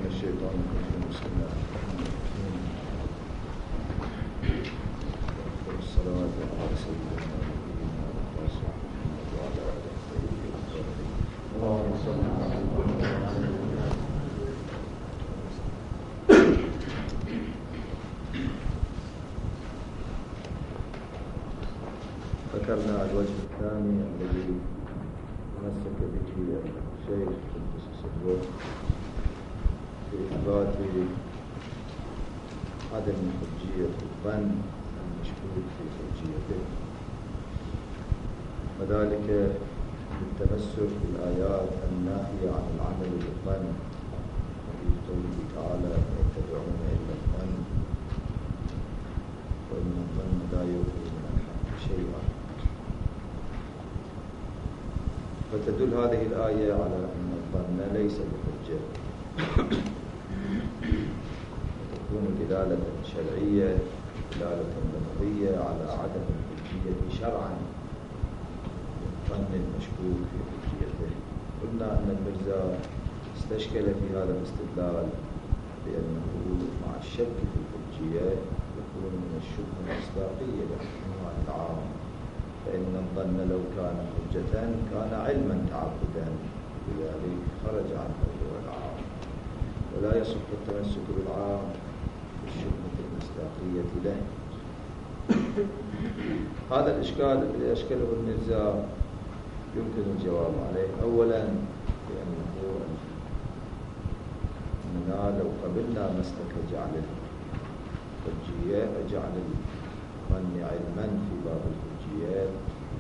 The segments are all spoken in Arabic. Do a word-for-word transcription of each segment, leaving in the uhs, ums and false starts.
الشيطان الرجيم. بسم الله الصلوات على سيدنا ونبينا محمد وعلى آله وصحبه اللهم صل على ذكرنا الوجه الثاني الذي تمسك به الشيخ قدس سره في إثبات عدم حجية الظن المشكوك في حجيته، وذلك بالتمسك بالآيات الناهية عن العمل بالظن في قوله تعالى يتبعون إلا الظن وإن الظن لا يغني من الحق شيئا. فتدل هذه الآية على أن الظن ليس بحجة، وتكون دلالة شرعية دلالة لفظية على عدم الحجية شرعا للظن المشكوك في حجيته. قلنا أن المرزا استشكل في هذا الاستدلال بأنه مع الشك في الحجية يكون من الشبهة المصداقية لحكمها العام، فإن الظن لو كان حجة كان علما تعبدا، لذلك خرج عن موضوع العام، ولا يصح التمسك بالعام بالشبهة المصداقية له. هذا الإشكال الذي أشكله المرزا يمكن الجواب عليه. أولا بأنه أننا لو قبلنا مسلك جعل الحجية جعل الظن علما في باب الحجيات،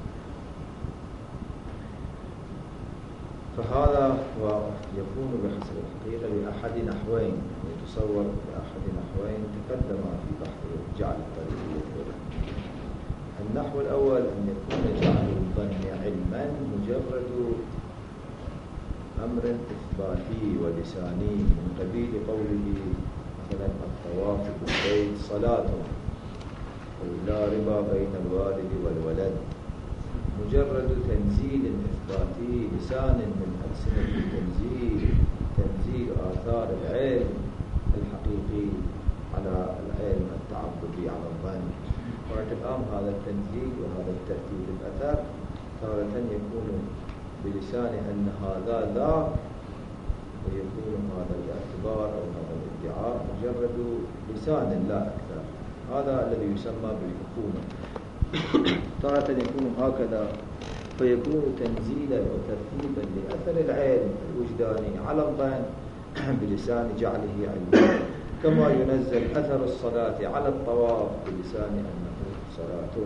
فهذا يكون بحسب الحقيقة بأحد نحوين، يتصور بأحد نحوين تقدم في بحث جعل الطريقية. النحو الأول أن يكون جعل الظن علما مجرد أمر إثباتي ولساني من قبيل قوله مثلا الطواف بالبيت صلاة، أو لا ربا بين الوالد والولد، مجرد تنزيل إثباتي لسان من ألسنة التنزيل، تنزيل آثار العلم الحقيقي على العلم التعبدي على الظن. وارتقام هذا التنزيل وهذا الترتيب الأثر تارة يكون بلسان أن هذا لا، ويكون هذا الاعتبار أو هذا الادعاء مجرد لسان لا أكثر. هذا الذي يسمى بالحكومة. تارة يكون هكذا، فيكون تنزيلا وترتيبا لأثر العلم الوجداني على الظن بلسان جعله علما، كما ينزل أثر الصلاة على الطواف بلسان أنه صلاة.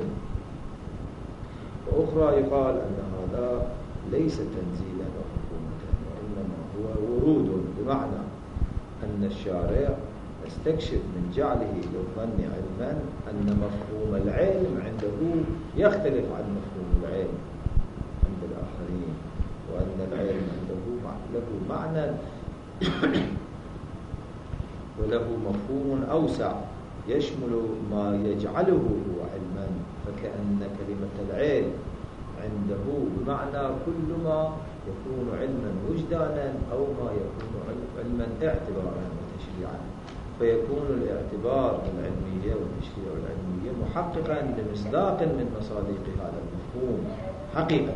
وأخرى يقال أن هذا ليس تنزيلا وحكومة، وإنما هو ورود، بمعنى أن الشارع استكشف من جعله للظن علما أن مفهوم العلم عنده يختلف عن مفهوم العلم عند الآخرين، وأن العلم عنده له معنى وله مفهوم أوسع يشمل ما يجعله هو علما، فكأن كلمة العلم عنده بمعنى كل ما يكون علما وجدانا أو ما يكون علما اعتبارا وتشريعا، فيكون الاعتبار العلمية والتشريع العلمية محققا لمصداق من مصادق هذا المفهوم حقيقة.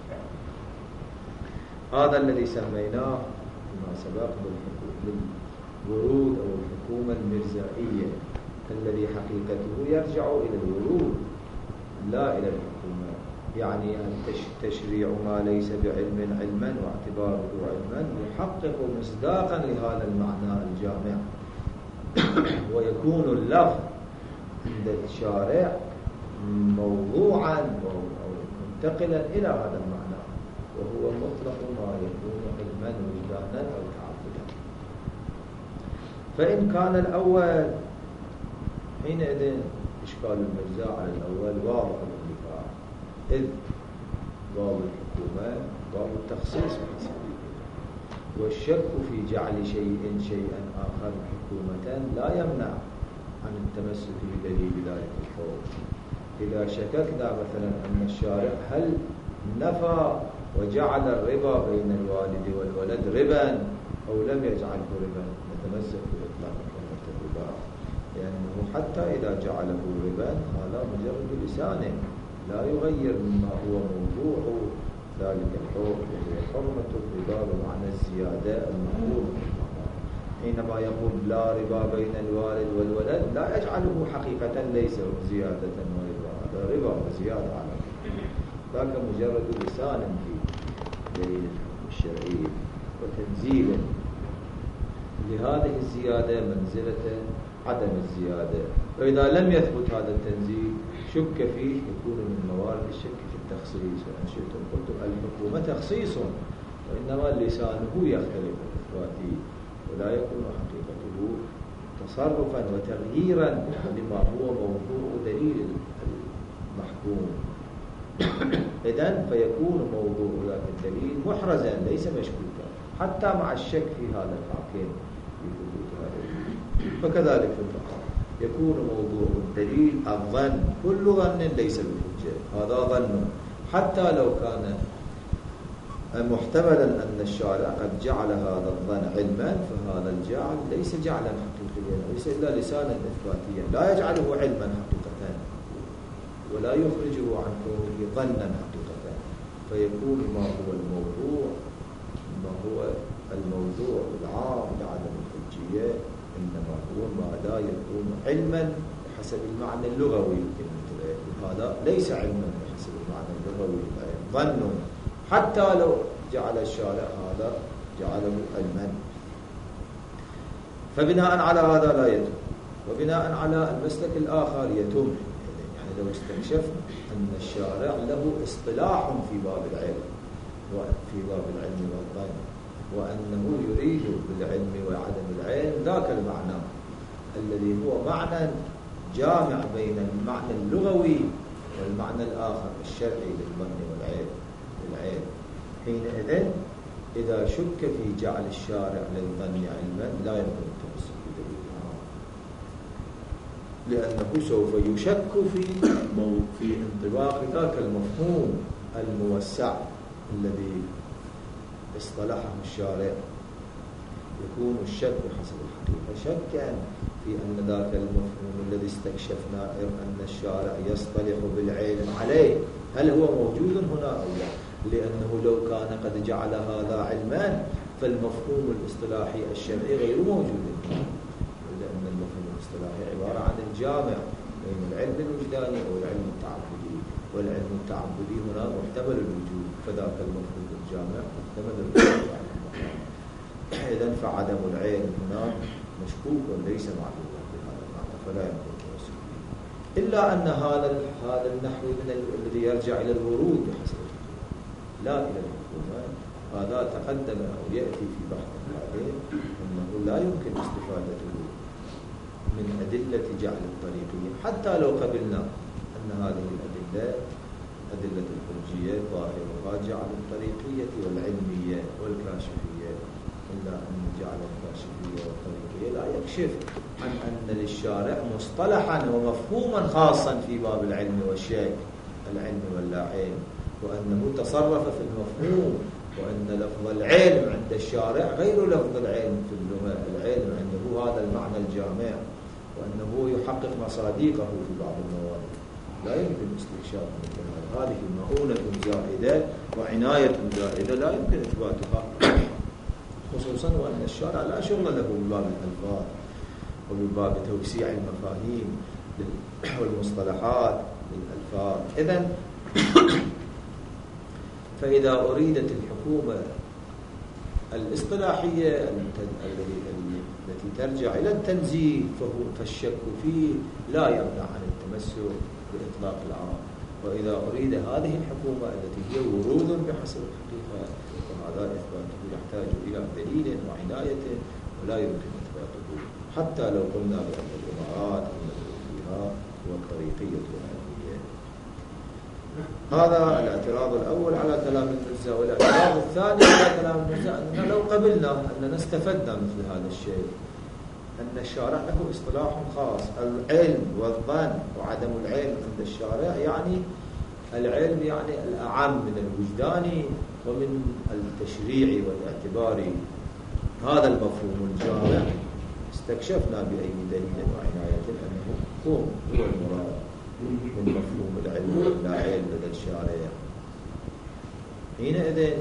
هذا الذي سميناه فيما سبق بالورود أو الحكومة المرزائية، الذي حقيقته يرجع إلى الورود لا إلى الحكومة، يعني أن تشريع ما ليس بعلم علما واعتباره علما يحقق مصداقا لهذا المعنى الجامع، ويكون اللفظ عند الشارع موضوعا أو منتقلا إلى هذا المعنى، وهو مطلق ما يكون علما وجدانا أو تعبدا. فإن كان الأول حينئذ إشكال المرزا على الأول واضح الانتفاع، إذ باب الحكومة باب التخصيص في سبيله، والشك في جعل شيء شيئا آخر حكومة لا يمنع عن التمسك بدليل ذلك القول. إذا شككنا مثلا أن الشارع هل نفى وجعل الربا بين الوالد والولد ربا أو لم يجعله ربا نتمسك بإطلاق كلمة الربا، لأنه حتى إذا جعله ربا هذا مجرد لسانه لا يغير مما هو موضوع ذلك الحكم، وهو حرمة الربا بمعنى الزيادة المحظورة. حينما يقول لا ربا بين الوالد والولد لا يجعله حقيقة ليس زيادة وربا، هذا ربا وزيادة على ذاك مجرد لسان في دليل الشرعي وتنزيل لهذه الزيادة منزلة عدم الزيادة. وإذا لم يثبت هذا التنزيل شك فيه يكون من موارد الشك في التخصيص. وإن شئتم قلت الحكومة تخصيص، وإنما لسانه يختلف إثباته ولا يكون حقيقته تصرفا وتغييرا لما هو موضوع دليل المحكوم. إذن فيكون موضوع ذات الدليل محرزا ليس مشكوكا حتى مع الشك في هذا الحاكم في ثبوت هذا الدليل. فكذلك في الفقه يكون موضوع الدليل الظن، كل ظن ليس بحجة، هذا ظن حتى لو كان محتملا أن الشارع قد جعل هذا الظن علما، فهذا الجعل ليس جعلا حقيقيا، ليس إلا لسانا إثباتيا، لا يجعله علما حقيقة ولا يخرجه عن كونه ظنا حقيقة. فيكون ما هو الموضوع ما هو الموضوع العام لعدم الحجية إنما هو ما لا يكون علما بحسب المعنى اللغوي، هذا ليس علما بحسب المعنى اللغوي، ظن حتى لو جعل الشارع هذا جعله علما. فبناء على هذا لا يتم، وبناء على المسلك الآخر يتم. يعني لو استكشفنا أن الشارع له اصطلاح في باب العلم وفي باب العلم والظن، وأنه يريد بالعلم وعدم العلم ذاك المعنى الذي هو معنى جامع بين المعنى اللغوي والمعنى الآخر الشرعي للظن والعلم العلم. حينئذ إذا شك في جعل الشارع للظن علما لا يمكن التمسك بدليل، لأنه سوف يشك في في انطباق ذاك المفهوم الموسع الذي اصطلحه الشارع. يكون الشك حسب الحقيقة شكا في أن ذاك المفهوم الذي استكشفنا أن الشارع يصطلح بالعلم عليه هل هو موجود هنا أو لا، لأنه لو كان قد جعل هذا علما فالمفهوم الاصطلاحي الشرعي غير موجود، لأن المفهوم الاصطلاحي عبارة عن الجامع بين العلم الوجداني والعلم التعبدي، والعلم التعبدي هنا محتمل الوجود، فذاك المفهوم الجامع محتمل الوجود. إذن فعدم العلم هنا مشكوك وليس معلوما بهذا المعنى، فلا يمكن التوسل به، إلا أن هذا هذا النحو من الذي يرجع إلى الورود بحسب لا إلى الحكومة. هذا تقدم أو يأتي في بحث بعدين أنه لا يمكن استفادته من أدلة جعل الطريقية، حتى لو قبلنا أن هذه الأدلة أدلة الحجية ظاهرها جعل الطريقية والعلمية والكاشفية، إلا أن جعل الكاشفية والطريقية لا يكشف عن أن للشارع مصطلحا ومفهوما خاصا في باب العلم والشك، العلم واللا علم، وأنه تصرف في المفهوم، وأن لفظ العلم عند الشارع غير لفظ العلم في اللغة. العلم عنده هذا المعنى الجامع، وأنه يحقق مصادقه في بعض الموارد. لا يمكن استكشاف مثل هذا، هذه مؤونة زائدة وعناية زائدة لا يمكن إثباتها، خصوصا وأن الشارع لا شغل له بباب الألفاظ وبباب توسيع المفاهيم والمصطلحات للألفاظ. إذن فإذا أريدت الحكومة الاصطلاحية التي ترجع إلى التنزيل فالشك فيه لا يمنع عن التمسك بإطلاق العام. وإذا أريد هذه الحكومة التي هي ورود بحسب الحقيقة فهذا إثباته يحتاج إلى دليل وعناية ولا يمكن إثباته حتى لو قلنا بأن الإمارات المدعو فيها والطريقية العلمية. هذا الاعتراض الأول على كلام المرزا. والاعتراض الثاني على كلام المرزا أننا لو قبلنا أننا استفدنا مثل هذا الشيء، أن الشارع له اصطلاح خاص، العلم والظن وعدم العلم عند الشارع يعني العلم يعني الأعم من الوجداني ومن التشريعي والاعتباري، هذا المفهوم الجامع استكشفنا بأي دليل وعناية أنه هو هو المراد من مفهوم العلم لا علم لدى الشارع. حينئذ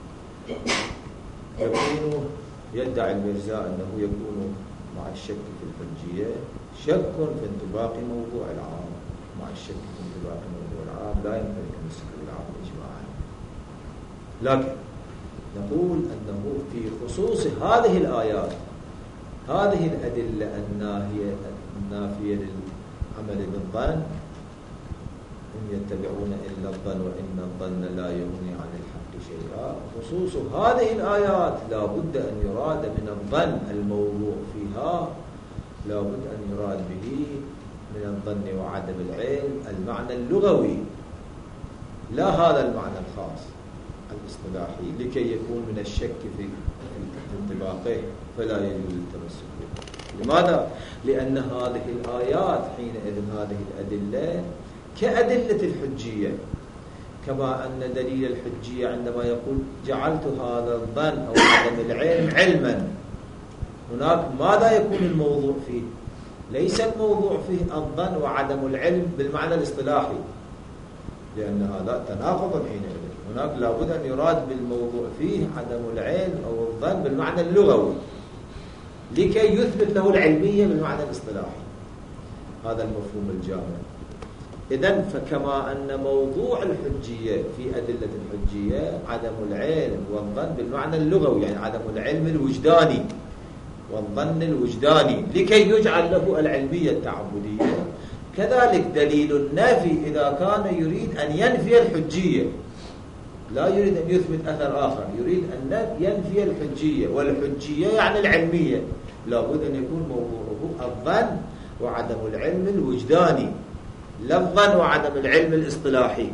يكون يدعي المرزاء أنه يكون مع الشك في الحجية شك في انطباق موضوع العام، مع الشك في انطباق موضوع العام لا يمكن أن يسكت العام إجماعا. لكن نقول أنه في خصوص هذه الآيات، هذه الأدلة الناهية النافية للعمل بالظن، إن يتبعون إلا الظن وإن الظن لا يغني عن الحق شيئا، خصوص هذه الآيات لا بد أن يراد من الظن الموضوع فيها، لا بد أن يراد به من الظن وعدم العلم المعنى اللغوي، لا هذا المعنى الخاص الاصطلاحي، لكي يكون من الشك في انطباقه فلا يجوز التمسك به. لماذا؟ لأن هذه الآيات حينئذ هذه الأدلة كأدلة الحجية، كما أن دليل الحجية عندما يقول جعلت هذا الظن أو عدم العلم علما، هناك ماذا يكون الموضوع فيه؟ ليس الموضوع فيه الظن وعدم العلم بالمعنى الاصطلاحي، لأن هذا تناقض حينئذ. هناك لابد أن يراد بالموضوع فيه عدم العلم أو الظن بالمعنى اللغوي لكي يثبت له العلمية بالمعنى الاصطلاحي. هذا المفهوم الجامع. إذن فكما أن موضوع الحجية في أدلة الحجية عدم العلم والظن بالمعنى اللغوي، يعني عدم العلم الوجداني والظن الوجداني لكي يجعل له العلمية التعبدية، كذلك دليل النافي إذا كان يريد أن ينفي الحجية، لا يريد أن يثبت أثر آخر، يريد أن ينفي الحجية، والحجية يعني العلمية، لابد أن يكون موضوعه الظن وعدم العلم الوجداني، لا الظن وعدم العلم الاصطلاحي،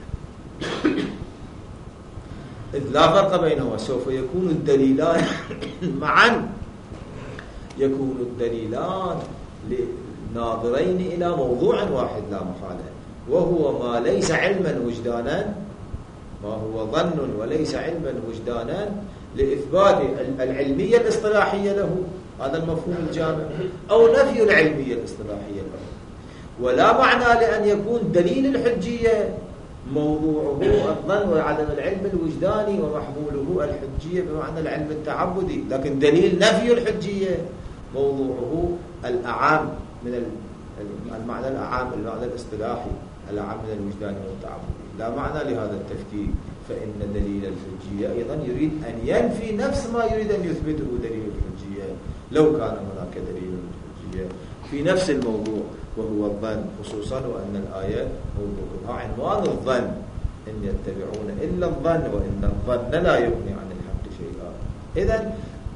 إذ لا فرق بينهما. سوف يكون الدليلان معا، يكون الدليلان ناظرين إلى موضوع واحد لا محالة، وهو ما ليس علما وجدانا، ما هو ظن وليس علما وجدانا، لإثبات العلمية الاصطلاحية له، هذا المفهوم الجامع، أو نفي العلمية الاصطلاحية له. ولا معنى لأن يكون دليل الحجية موضوعه الظن وعدم العلم الوجداني ومحموله الحجية بمعنى العلم التعبدي، لكن دليل نفي الحجية موضوعه الأعام من المعنى الأعام، المعنى الاصطلاحي الأعام من الوجدان والتعبدي. لا معنى لهذا التفكيك، فإن دليل الحجية أيضا يريد أن ينفي نفس ما يريد أن يثبته دليل الحجية، لو كان هناك دليل الحجية في نفس الموضوع وهو الظن، خصوصا وأن الآية موضوعها عنوان الظن، إن يتبعون إلا الظن وإن الظن لا يغني عن الحق شيئا. إذن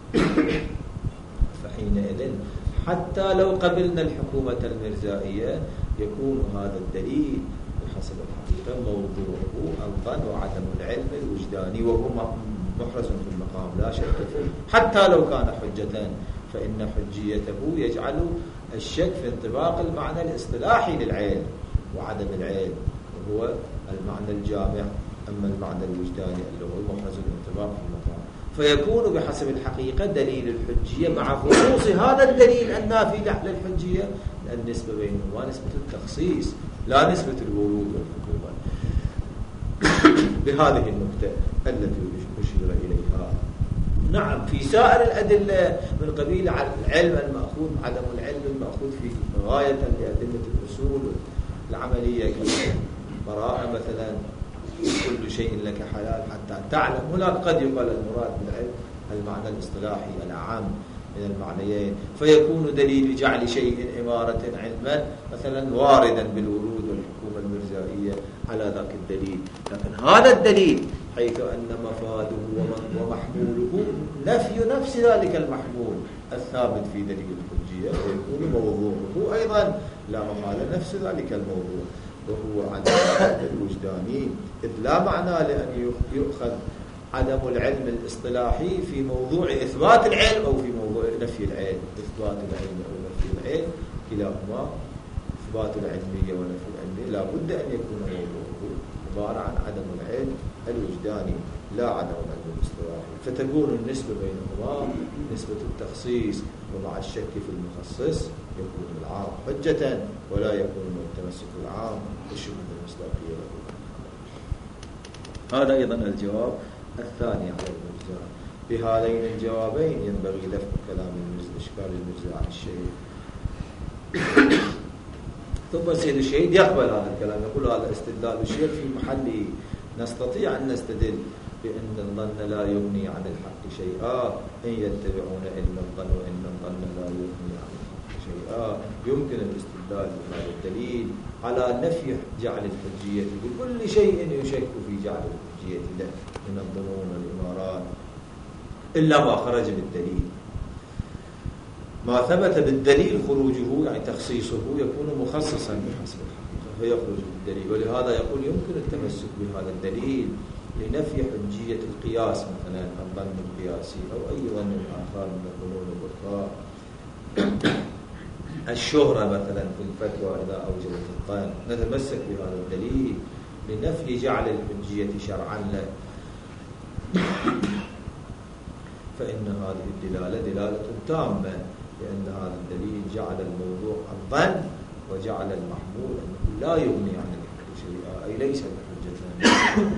فحينئذ حتى لو قبلنا الحكومة المرزائية يكون هذا الدليل بحسب الحقيقة موضوعه الظن وعدم العلم الوجداني، وهو محرز في المقام لا شك فيه، حتى لو كان حجة، فإن حجيته يجعل الشك في انطباق المعنى الاصطلاحي للعلم وعدم العلم، وهو المعنى الجامع. أما المعنى الوجداني اللي هو محرز الانطباق في المقام، فيكون بحسب الحقيقة دليل الحجية مع خصوص هذا الدليل النافي للحجية، النسبة بينهما نسبة التخصيص لا نسبة الورود والحكومة. بهذه النقطة التي أشير إليها. نعم، في سائر الأدلة من قبيل العلم المأخوذ، عدم العلم المأخوذ في غاية لأدلة الأصول العملية كالبراءة مثلا، كل شيء لك حلال حتى تعلم، هناك قد يقال المراد بالعلم المعنى الاصطلاحي العام من المعنيين، فيكون دليل جعل شيء إمارة علما مثلا واردا بالورود والحكومة المرزائية على ذاك الدليل، لكن هذا الدليل حيث أن مفاده ومحموله نفي نفس ذلك المحمول الثابت في دليل الحجية، ويكون موضوعه أيضا لا محالة نفس ذلك الموضوع، وهو عدم الوجداني، إذ لا معنى لأن يؤخذ عدم العلم الاصطلاحي في موضوع إثبات العلم أو في موضوع نفي العلم. إثبات العلم أو نفي العلم كلاهما، إثبات العلمية ونفي العلمية لا بد أن يكون موضوعه من عبارة عن عدم العلم الوجداني لا عدم العلم الاصطلاحي، فتكون النسبة بينهما نسبة التخصيص، ومع الشك في المخصص يكون العام حجة ولا يكون التمسك العام بالشبهة المصداقية. هذا أيضا الجواب الثاني على المرجع. بهذين الجوابين ينبغي دفع كلام المرجع إشكال المرجع عن الشيء. ثم سيد الشهيد يقبل هذا الكلام، يقول هذا استدلال الشيء في محله. نستطيع أن نستدل بأن الظن لا يغني عن الحق شيئا، إن يتبعون إلا الظن وإن الظن لا يغني عن الحق شيئا. يمكن الاستدلال بهذا الدليل على نفي جعل الحجية بكل شيء يشك في جعل الحجية له من الظنون والإمارات إلا ما خرج بالدليل. ما ثبت بالدليل خروجه يعني تخصيصه يكون مخصصا بحسب الحقيقة فيخرج بالدليل. ولهذا يقول يمكن التمسك بهذا الدليل لنفي حجية القياس، مثلا الظن القياسي أو أي ظن آخر من الظنون الأخرى. الشهرة مثلا في الفتوى إذا أوجبت الظن نتمسك بهذا الدليل لنفي جعل الحجية شرعا له، فإن هذه الدلالة دلالة تامة، لأن هذا الدليل جعل الموضوع الظن وجعل المحمول أنه لا يغني عن الحق شيئا، أي ليس بحجة.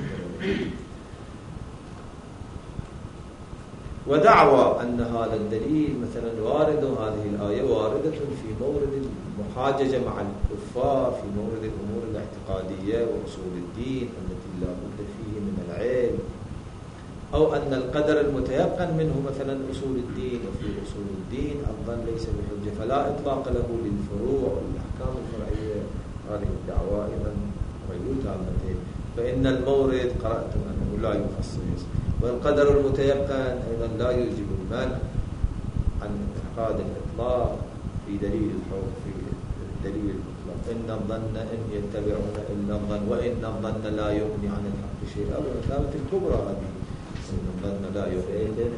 ودعوى أن هذا الدليل مثلا وارد، هذه الآية واردة في مورد المحاججة مع الكفار، في مورد الأمور الاعتقادية وأصول الدين التي لا بد فيه من العلم، أو أن القدر المتيقن منه مثلا أصول الدين، وفي أصول الدين الظن ليس بحجة فلا إطلاق له للفروع والأحكام الفرعية. هذه الدعوة أيضا غير تامة، فإن المورد قرأتم أنه لا يخصص، والقدر المتيقن أيضا لا يوجب المنع عن إعقاد الإطلاق في دليل الحكم في دليل الإطلاق. إن الظن إن يتبعون إلا الظن وإن الظن لا يغني عن الحق شيئا، بمثابة الكبرى هذه. إن الظن لا يغني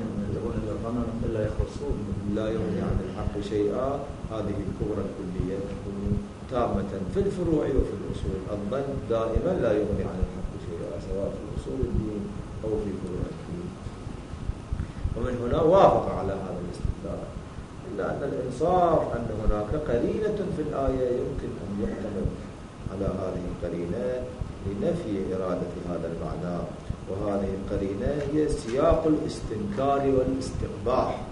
لا يخصون لا يغني عن الحق شيئا، هذه الكبرى الكلية تكون تامة في الفروع وفي الأصول. الظن دائما لا يغني عن الحق شيئا سواء في أصول الدين أو في فروع الدين. ومن هنا وافق على هذا الاستدلال، إلا أن الإنصاف أن هناك قرينة في الآية يمكن أن يحتمل على هذه القرينة لنفي إرادة هذا المعنى، وهذه القرينة هي سياق الاستنكار والاستقباح.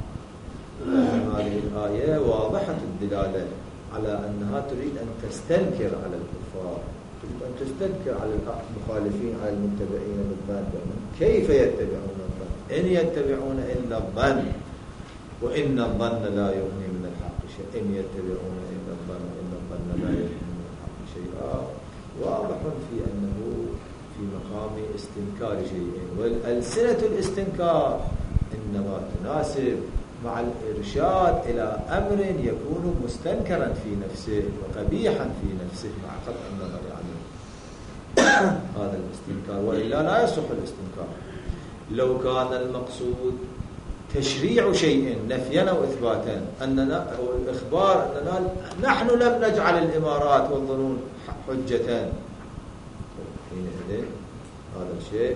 هذه الآية واضحة الدلالة على أنها تريد أن تستنكر على الكفار، تريد أن تستنكر على المخالفين على المتبعين بالظن. كيف يتبعون الظن؟ إن يتبعون إلا الظن وإن الظن لا يغني من الحق شيئا. إن يتبعون إلا الظن وإن الظن لا يغني من الحق شيئا واضح في أنه في مقام استنكار شيئين، والألسنة الاستنكار إنما تناسب مع الإرشاد إلى أمر يكون مستنكرا في نفسه وقبيحا في نفسه مع قطع النظر عنه. هذا الاستنكار، وإلا لا يصح الاستنكار. لو كان المقصود تشريع شيء نفيا أو إثباتا، أننا أو الإخبار أننا نحن لم نجعل الإمارات والظنون حجة، حينئذ هذا الشيء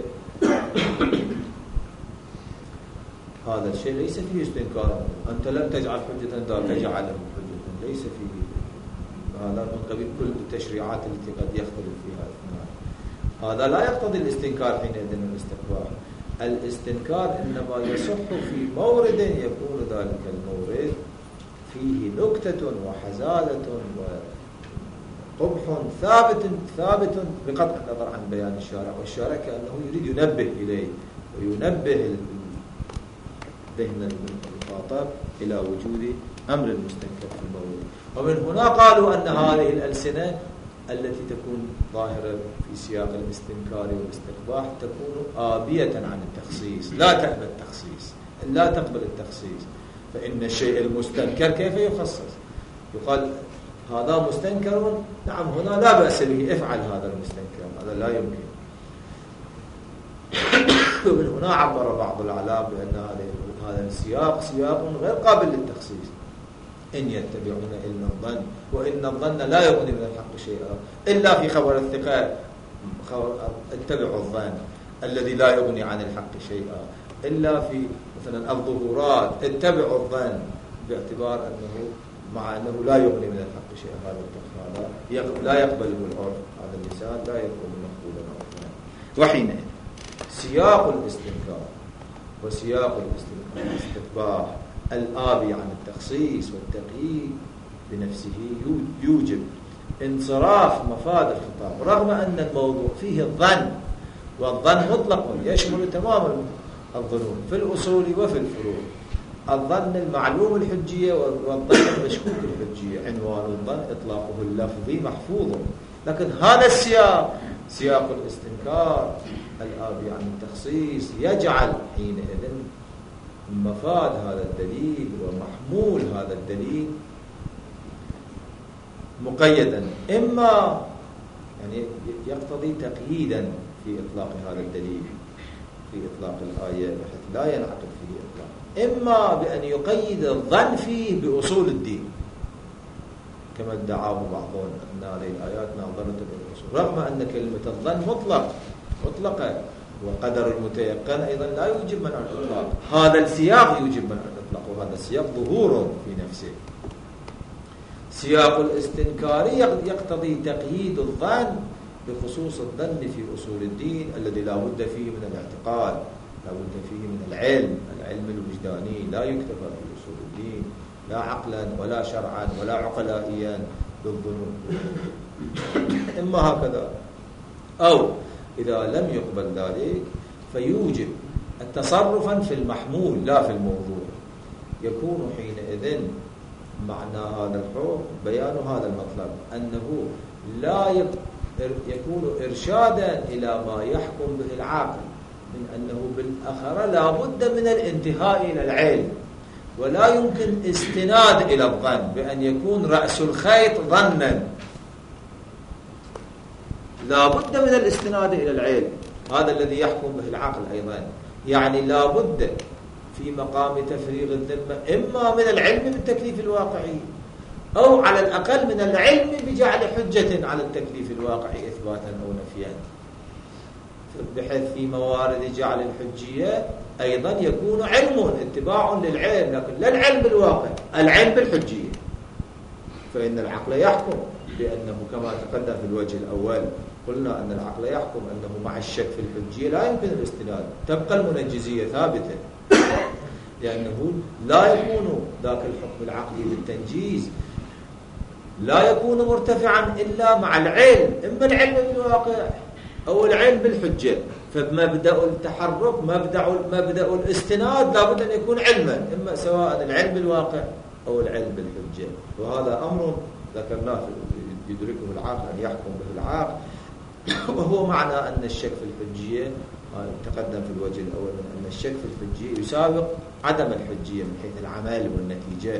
هذا الشيء ليس فيه استنكار. أنت لم تجعل حجة ذاك جعله حجة، ليس فيه هذا من قبيل كل التشريعات التي قد يختلف فيها اثنان. هذا لا يقتضي الاستنكار حينئذ والاستقبال. الاستنكار إنما يصح في مورد يكون ذلك المورد فيه نكتة وحزازة وقبح ثابت ثابت بقطع النظر عن بيان الشارع، والشارع كأنه يريد ينبه إليه وينبه ذهن المخاطب إلى وجود أمر المستنكر في المورد. ومن هنا قالوا أن هذه الألسنة التي تكون ظاهرة في سياق الاستنكار والاستقباح تكون آبية عن التخصيص، لا تقبل التخصيص، لا تقبل التخصيص. فإن الشيء المستنكر كيف يخصص؟ يقال هذا مستنكر، نعم هنا لا بأس به، افعل هذا المستنكر، هذا لا يمكن. ومن هنا عبر بعض العلماء بأن هذا السياق سياق غير قابل للتخصيص. إن يتبعون إلا الظن وإن الظن لا يغني من الحق شيئا، إلا في خبر الثقة اتبعوا الظن الذي لا يغني عن الحق شيئا إلا في مثلا الظهورات، اتبعوا الظن باعتبار أنه مع أنه لا يغني من الحق شيئا، هذا هذا لا يقبله العرف، هذا اللسان لا يكون مقبولا عرفا. وحينئذ سياق الاستنكار وسياق الاستتباع الآبي عن التخصيص والتقييد بنفسه يوجب انصراف مفاد الخطاب، رغم أن الموضوع فيه الظن، والظن مطلق يشمل تماما الظنون في الأصول وفي الفروع. الظن المعلوم الحجية والظن المشكوك الحجية، عنوان الظن إطلاقه اللفظي محفوظ، لكن هذا السياق سياق الاستنكار الآبي عن التخصيص يجعل حينئذ مفاد هذا الدليل ومحمول هذا الدليل مقيدا، إما يعني يقتضي تقييدا في إطلاق هذا الدليل في إطلاق الآية بحيث لا ينعقد فيه إطلاق، إما بأن يقيد الظن فيه بأصول الدين كما ادعاه بعضهم أن هذه الآيات ناظرة بالأصول، رغم أن كلمة الظن مطلق مطلقة، وقدر المتيقن أيضا لا يوجب منع الإطلاق. هذا السياق يوجب منع الإطلاق، وهذا السياق ظهور في نفسه. سياق الاستنكار يقتضي تقييد الظن بخصوص الظن في أصول الدين الذي لا بد فيه من الاعتقاد، لا بد فيه من العلم العلم الوجداني، لا يكتفى في أصول الدين لا عقلا ولا شرعا ولا عقلائيا بالظنون، إما هكذا، أو إذا لم يقبل ذلك فيوجب التصرفا في المحمول لا في الموضوع، يكون حينئذ معنى هذا الحكم بيان هذا المطلب، أنه لا يكون إرشادا إلى ما يحكم به العاقل، من أنه بالأخرى لا بد من الانتهاء إلى العلم، ولا يمكن استناد إلى الظن بأن يكون رأس الخيط ظنا، لا بد من الاستناد إلى العلم، هذا الذي يحكم به العقل أيضا، يعني لا بد في مقام تفريغ الذمة إما من العلم بالتكليف الواقعي، أو على الأقل من العلم بجعل حجة على التكليف الواقعي إثباتا أو نفيا، بحيث في موارد جعل الحجية أيضا يكون علم اتباع للعلم، لكن لا العلم بالواقع، العلم بالحجية، فإن العقل يحكم بأنه كما تقدم في الوجه الأول، قلنا أن العقل يحكم أنه مع الشك في الحجية لا يمكن الاستناد، تبقى المنجزية ثابتة، لأنه لا يكون ذاك الحكم العقلي بالتنجيز لا يكون مرتفعا إلا مع العلم، إما العلم بالواقع أو العلم بالحجة، فمبدأ التحرك مبدأ مبدأ الاستناد لا بد أن يكون علما، إما سواء العلم بالواقع أو العلم بالحجة، وهذا أمر ذكرناه يدركه العاقل أن يحكم به العاقل، وهو معنى أن الشك في الحجية تقدم في الوجه الأول من أن الشك في الحجية يسابق عدم الحجية من حيث العمل والنتيجة،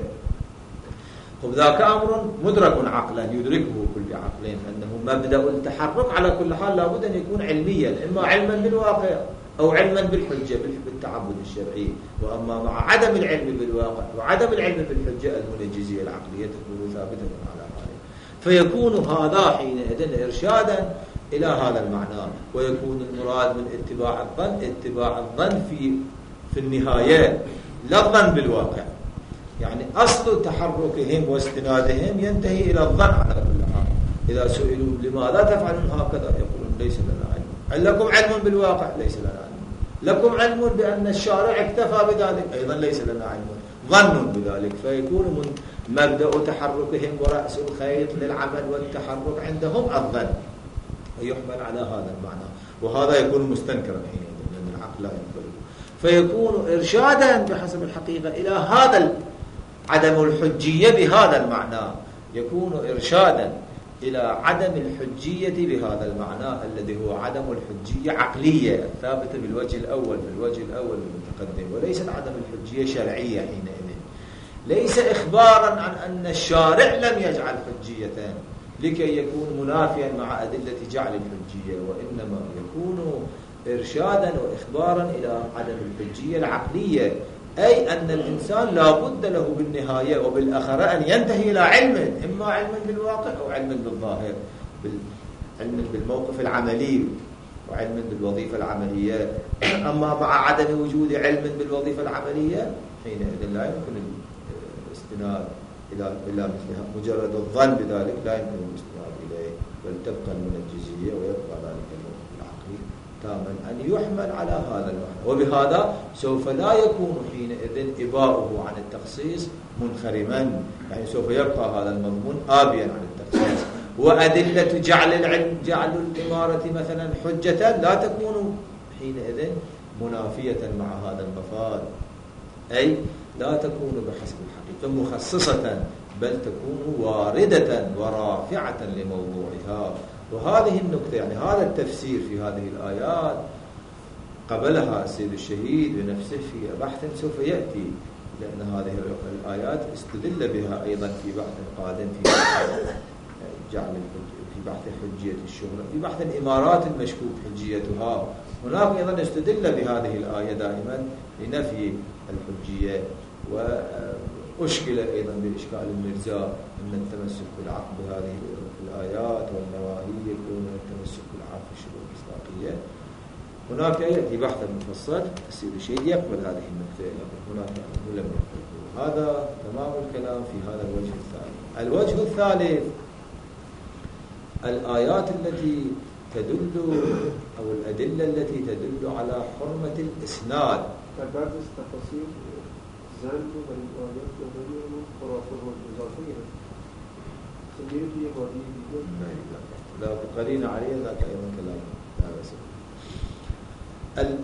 وذاك أمر مدرك عقلا يدركه كل عقل، أنه مبدأ التحرك على كل حال لابد أن يكون علميا، إما علما بالواقع أو علما بالحجة بالتعبد الشرعي، وأما مع عدم العلم بالواقع وعدم العلم بالحجة المنجزية العقلية تكون ثابتة على حاله، فيكون هذا حينئذ إرشادا إلى هذا المعنى، ويكون المراد من اتباع الظن اتباع الظن في في النهاية لا الظن بالواقع، يعني أصل تحركهم واستنادهم ينتهي إلى الظن على كل حال. إذا سئلوا لماذا تفعلون هكذا يقولون ليس لنا علم، هل لكم علم بالواقع؟ ليس لنا علم. لكم علم بأن الشارع اكتفى بذلك؟ أيضا ليس لنا علم، ظن بذلك، فيكون من مبدأ تحركهم ورأس الخيط للعمل والتحرك عندهم الظن، ويحمل على هذا المعنى، وهذا يكون مستنكرا حينئذ لأن العقل لا يقبله، فيكون إرشادا بحسب الحقيقة إلى هذا عدم الحجية بهذا المعنى، يكون إرشادا إلى عدم الحجية بهذا المعنى الذي هو عدم الحجية عقلية الثابتة بالوجه الأول في الوجه الأول المتقدم، وليست عدم الحجية شرعية حينئذ، ليس إخبارا عن أن الشارع لم يجعل حجية لكي يكون منافيا مع أدلة جعل الحجية، وإنما يكون إرشادا وإخبارا إلى عدم الحجية العقلية، أي أن الإنسان لا بد له بالنهاية وبالأخرى أن ينتهي إلى علم، إما علما بالواقع أو علما بالظاهر علم بالموقف العملي وعلم بالوظيفة العملية. أما مع عدم وجود علم بالوظيفة العملية حينئذ لا يمكن الاستناد إلى إلى مثلها، مجرد الظن بذلك لا يمكن الاستناد إليه، بل تبقى المنجزية ويبقى ذلك الموقف العقلي تاما أن يحمل على هذا المعنى. وبهذا سوف لا يكون حينئذ إباؤه عن التخصيص منخرما، يعني سوف يبقى هذا المضمون آبيا عن التخصيص. وأدلة جعل العلم جعل الإمارة مثلا حجة لا تكون حينئذ منافية مع هذا المفاد، أي لا تكون بحسب الحقيقة مخصصة، بل تكون واردة ورافعة لموضوعها. وهذه النقطة يعني هذا التفسير في هذه الآيات قبلها السيد الشهيد بنفسه في بحث سوف يأتي، لأن هذه الآيات استدل بها أيضا في بحث قادم في جعل في بحث حجية الشهرة، في بحث الإمارات المشكوك حجيتها. هناك أيضا استدل بهذه الآية دائما لنفي الحجية. وأشكل أيضا بإشكال المرزا أن التمسك بالعقل بهذه الآيات والنواهي يكون من التمسك بالعقل في الشروط الإسلاقية. هناك يأتي بحثا مفصل السيد الشهيد يقبل هذه النقطة، هناك لم يقبل. هذا تمام الكلام في هذا الوجه الثاني. الوجه الثالث الآيات التي تدل أو الأدلة التي تدل على حرمة الإسناد. بعد التفاصيل زن والآيات وغيره خرافة والإضافية سيدي ودي لا بقرين عليه ذاك أيضا كلام لا بس ال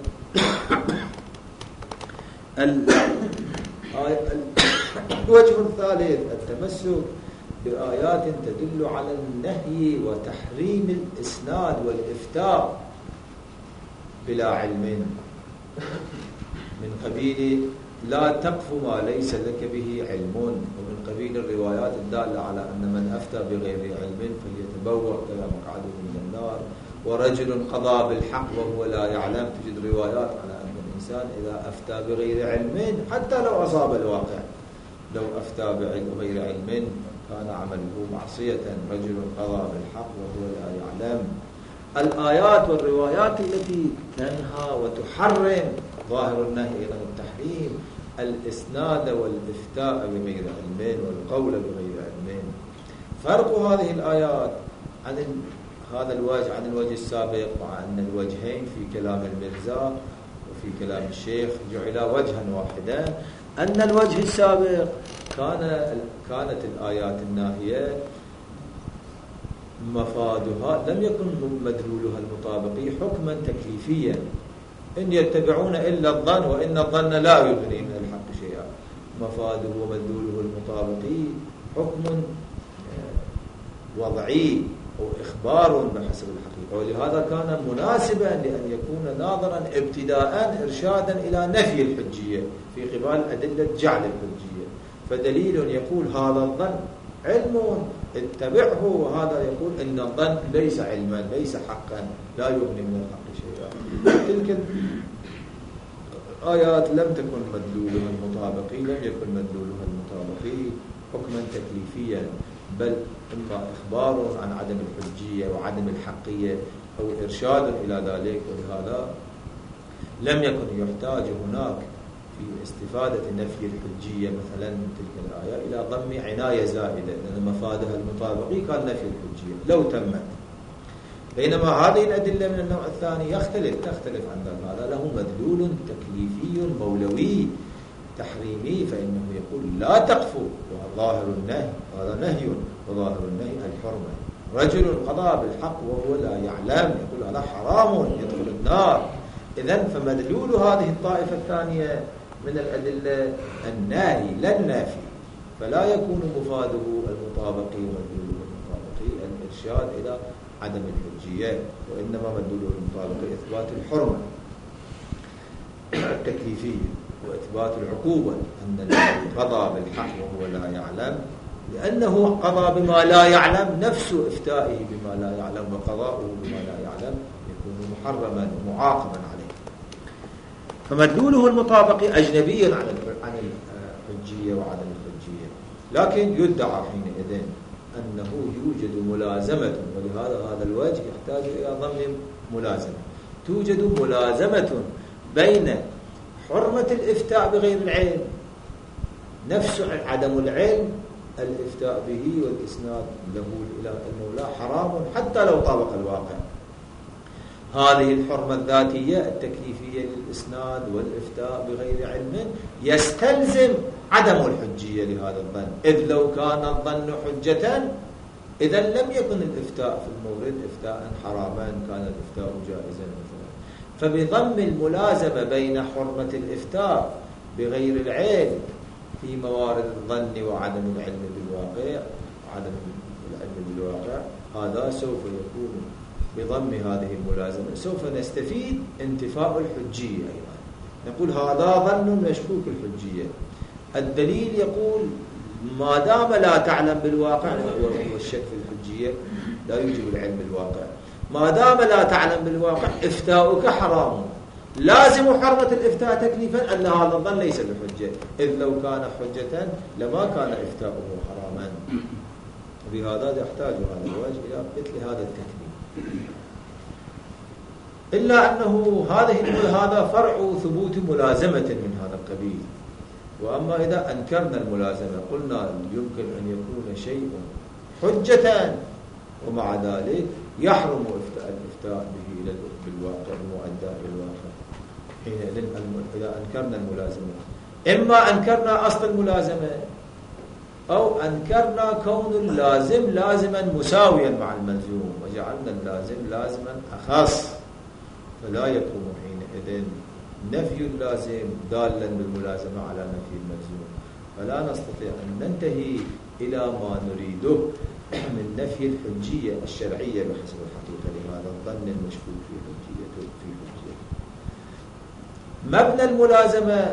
ال الوجه الثالث التمسك بآيات تدل على النهي وتحريم الإسناد والإفتاء بلا علم، من قبيل لا تقف ما ليس لك به علم، ومن قبيل الروايات الدالة على أن من أفتى بغير علم فليتبوأ مقعده من النار، ورجل قضى بالحق وهو لا يعلم. تجد روايات على أن الإنسان إذا أفتى بغير علم حتى لو أصاب الواقع، لو أفتى بغير علم كان عمله معصية. رجل قضى بالحق وهو لا يعلم. الآيات والروايات التي تنهى وتحرم ظاهر النهي أيضا التحريم الإسناد والإفتاء بغير علم والقول بغير علم. فرق هذه الآيات عن هذا الوجه عن الوجه السابق، مع أن الوجهين في كلام المرزا وفي كلام الشيخ جعلا وجها واحدا، أن الوجه السابق كان كانت الآيات الناهية مفادها لم يكن مدلولها المطابقي حكما تكليفيا، إن يتبعون إلا الظن وإن الظن لا يغني من الحق شيئا. مفاده ومدلوله المطابقي حكم وضعي أو إخبار بحسب الحقيقة، ولهذا كان مناسبا لأن يكون ناظرا ابتداء إرشادا إلى نفي الحجية في قبال أدلة جعل الحجية. فدليل يقول هذا الظن علم اتبعه، وهذا يقول إن الظن ليس علما ليس حقا لا يغني من الحق شيئا. تلك الآيات لم تكن مدلولها المطابقي لم يكن مدلولها المطابقي حكما تكليفيا، بل إما إخبار عن عدم الحجية وعدم الحقية أو إرشاد إلى ذلك. ولهذا لم يكن يحتاج هناك في استفادة نفي الحجية مثلا من تلك الآية إلى ضم عناية زائدة، لأن مفادها المطابقي كان نفي الحجية لو تمت. بينما هذه الأدلة من النوع الثاني يختلف تختلف عن ذلك، هذا له مدلول تكليفي مولوي تحريمي، فإنه يقول لا تقفوا، وظاهر النهي هذا نهي، وظاهر النهي الحرمة. رجل قضى بالحق وهو لا يعلم يقول هذا حرام يدخل النار. إذن فمدلول هذه الطائفة الثانية من الأدلة النهي لا النافي، فلا يكون مفاده المطابقي ومدلوله المطابقي الإرشاد إلى عدم الحجية، وإنما مدلوله المطابقي إثبات الحرمة التكليفية وإثبات العقوبة، أن الذي قضى بالحق وهو لا يعلم لأنه قضى بما لا يعلم نفس إفتائه بما لا يعلم وقضاؤه بما لا يعلم يكون محرما ومعاقبا عليه. فمدلوله المطابقي أجنبي عن عن الحجية وعدم الحجية، لكن يدعى حينئذ أنه يوجد ملازمة، ولهذا هذا الوجه يحتاج إلى ضم ملازمة. توجد ملازمة بين حرمة الإفتاء بغير العلم، نفس عدم العلم، الإفتاء به والإسناد له إلى المولى حرام حتى لو طابق الواقع. هذه الحرمة الذاتية التكليفية للإسناد والإفتاء بغير علم يستلزم عدم الحجية لهذا الظن، إذ لو كان الظن حجة إذا لم يكن الإفتاء في المورد إفتاء حراما، كان الإفتاء جائزا مثلا. فبضم الملازمة بين حرمة الإفتاء بغير العلم في موارد الظن وعدم العلم بالواقع، عدم العلم بالواقع، هذا سوف يكون بضم هذه الملازمة سوف نستفيد انتفاء الحجية أيضا. نقول هذا ظن مشكوك الحجية، الدليل يقول ما دام لا تعلم بالواقع، والشك في الحجية لا يوجب العلم بالواقع، ما دام لا تعلم بالواقع إفتاؤك حرام، لازم حرمة الإفتاء تكليفا أن هذا الظن ليس بحجة، إذ لو كان حجة لما كان إفتاؤه حراما. وبهذا يحتاج هذا الوجه إلى مثل هذا التكليف. إلا أنه هذه هذا فرع ثبوت ملازمة من هذا القبيل. وأما إذا أنكرنا الملازمة قلنا يمكن أن يكون شيء حجة ومع ذلك يحرم الإفتاء به بالواقع المؤدى بالواقع، حينئذ إذا أنكرنا الملازمة إما أنكرنا أصل الملازمة أو أنكرنا كون اللازم لازما مساويا مع الملزوم وجعلنا اللازم لازما أخص، فلا يقوم حينئذ نفي اللازم دالا بالملازمة على نفي الملزوم، فلا نستطيع أن ننتهي إلى ما نريده من نفي الحجية الشرعية بحسب الحقيقة لهذا الظن المشكوك في حجيته في حجيته. مبنى الملازمة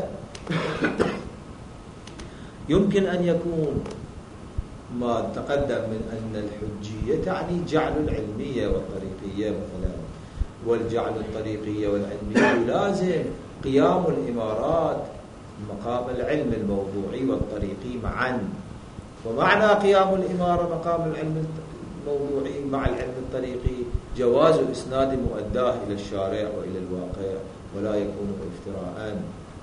يمكن أن يكون ما تقدم من أن الحجية تعني جعل العلمية والطريقية مثلا، والجعل الطريقية والعلمية يلازم قيام الإمارات مقام العلم الموضوعي والطريقي معا. ومعنى قيام الإمارة مقام العلم الموضوعي مع العلم الطريقي جواز إسناد مؤداه إلى الشارع وإلى الواقع ولا يكون افتراءً.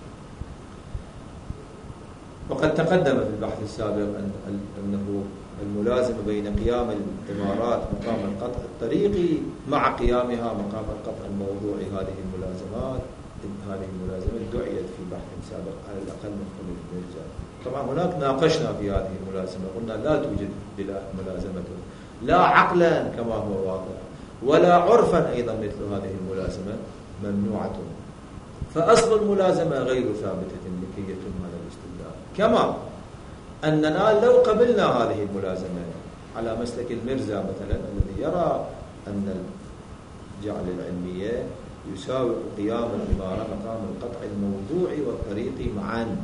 وقد تقدم في البحث السابق أن أنه الملازم بين قيام الإمارات مقام القطع الطريقي مع قيامها مقام القطع الموضوعي، هذه الملازمات هذه الملازمات دعيت في بحث سابق على الأقل من قبل المرجع. طبعا هناك ناقشنا في هذه الملازمة، قلنا لا توجد بلا ملازمة لا عقلا كما هو واضح ولا عرفا أيضا مثل هذه الملازمة ممنوعة، فأصل الملازمة غير ثابتة لكي يتم هذا الاستدلال. كما أننا لو قبلنا هذه الملازمة على مسلك المرزا مثلا الذي يرى أن الجعل العلمية يساوي قيام الإمارة مقام القطع الموضوعي والطريقي معا،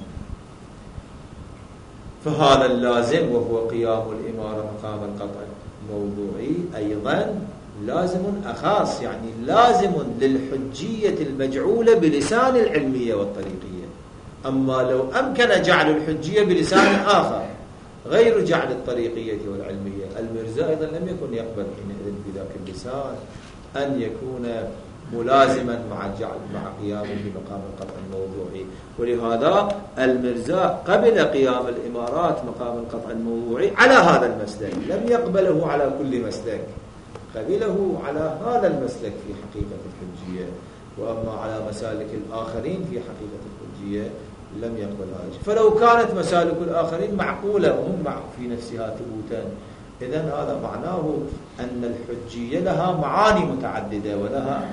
فهذا اللازم وهو قيام الإمارة مقام القطع الموضوعي أيضا لازم أخاص، يعني لازم للحجية المجعولة بلسان العلمية والطريقية. أما لو أمكن جعل الحجية بلسان آخر غير جعل الطريقية والعلمية، المرزا أيضا لم يكن يقبل حينئذ بذاك اللسان أن يكون ملازما مع الجعل مع قيامه مقام القطع الموضوعي. ولهذا المرزا قبل قيام الإمارات مقام القطع الموضوعي على هذا المسلك، لم يقبله على كل مسلك، قبله على هذا المسلك في حقيقة الحجية. وأما على مسالك الآخرين في حقيقة الحجية لم يقبل هذا. فلو كانت مسالك الآخرين معقولة وهم مع في نفسها ثبوتا، إذن هذا معناه أن الحجية لها معاني متعددة ولها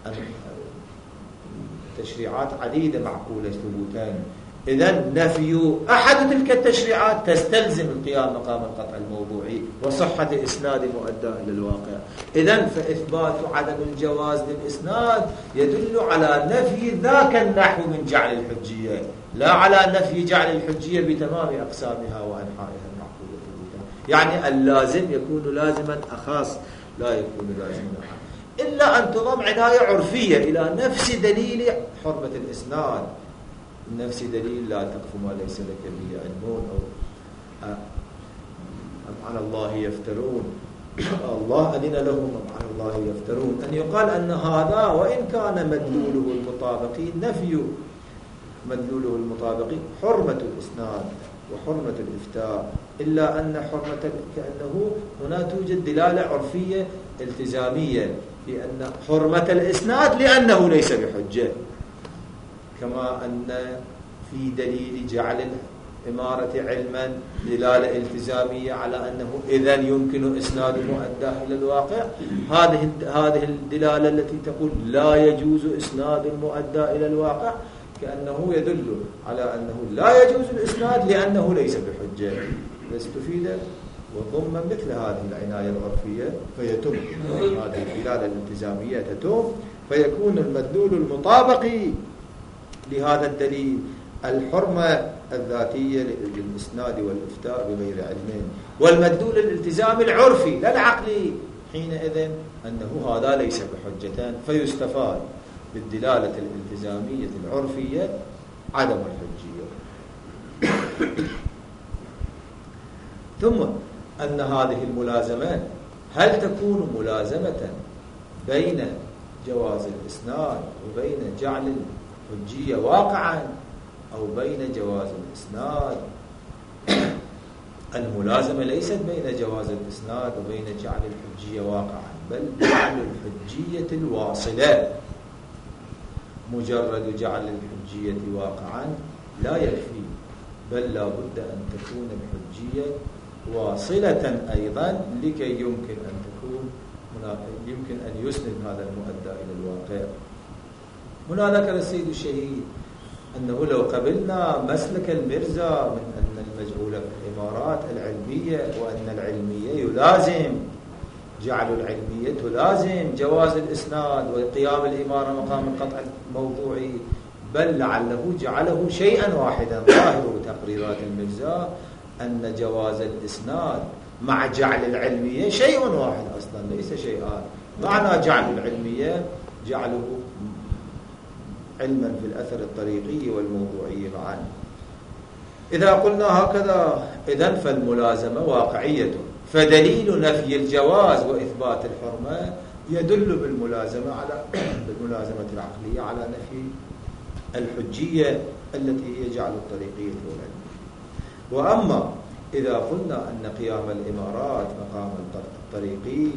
تشريعات عديدة معقولة ثبوتان. إذن نفي أحد تلك التشريعات تستلزم القيام مقام القطع الموضوعي وصحة إسناد مؤدى إلى الواقع. إذن فإثبات عدم الجواز للإسناد يدل على نفي ذاك النحو من جعل الحجية، لا على نفي جعل الحجية بتمام أقسامها وأنحائها المعقولة ثبوتا. يعني اللازم يكون لازما أخاص لا يكون لازما أخاص، إلا أن تضم عناية عرفية إلى نفس دليل حرمة الإسناد، نفس دليل لا تقف ما ليس لك به علم، أو أم على الله يفترون الله أذن لهم أم على الله يفترون، أن يقال أن هذا وإن كان مدلوله المطابقي نفي مدلوله المطابقي حرمة الإسناد وحرمة الإفتاء، إلا أن حرمة كأنه هنا توجد دلالة عرفية التزامية بأن حرمة الإسناد لأنه ليس بحجة، كما أن في دليل جعل الإمارة علما دلالة التزامية على أنه إذن يمكن إسناد مؤدى إلى الواقع. هذه هذه الدلالة التي تقول لا يجوز إسناد المؤدى إلى الواقع كأنه يدل على أنه لا يجوز الإسناد لأنه ليس بحجة، فاستفيد وضم مثل هذه العناية العرفية فيتم هذه الدلالة الالتزامية تتم، فيكون المدلول المطابقي لهذا الدليل الحرمة الذاتية للإسناد والإفتاء بغير علم، والمدلول الالتزامي العرفي لا العقلي حينئذ أنه هذا ليس بحجة، فيستفاد بالدلالة الالتزامية العرفية عدم الحجية. ثم أن هذه الملازمة هل تكون ملازمة بين جواز الإسناد وبين جعل الحجية واقعا، أو بين جواز الإسناد؟ الملازمة ليست بين جواز الإسناد وبين جعل الحجية واقعا، بل جعل الحجية الواصلة. مجرد جعل الحجية واقعا لا يكفي، بل لا بد أن تكون الحجية واصلة أيضا لكي يمكن أن تكون يمكن أن يسند هذا المؤدى إلى الواقع. هنا ذكر السيد الشهيد أنه لو قبلنا مسلك المرزا من أن المجعول في الإمارات العلمية، وأن العلمية يلازم جعل العلمية تلازم جواز الإسناد وقيام الإمارة مقام القطع الموضوعي، بل لعله جعله شيئا واحدا. ظاهر تقريرات المرزا أن جواز الإسناد مع جعل العلمية شيء واحد أصلا، ليس شيئان. معنى جعل العلمية جعله علما في الأثر الطريقي والموضوعي معا. إذا قلنا هكذا إذن فالملازمة واقعية، فدليل نفي الجواز وإثبات الحرمة يدل بالملازمة على بالملازمة العقلية على نفي الحجية التي هي جعل الطريقية والعلمية. وأما إذا قلنا أن قيام الإمارات مقام القطع الطريقي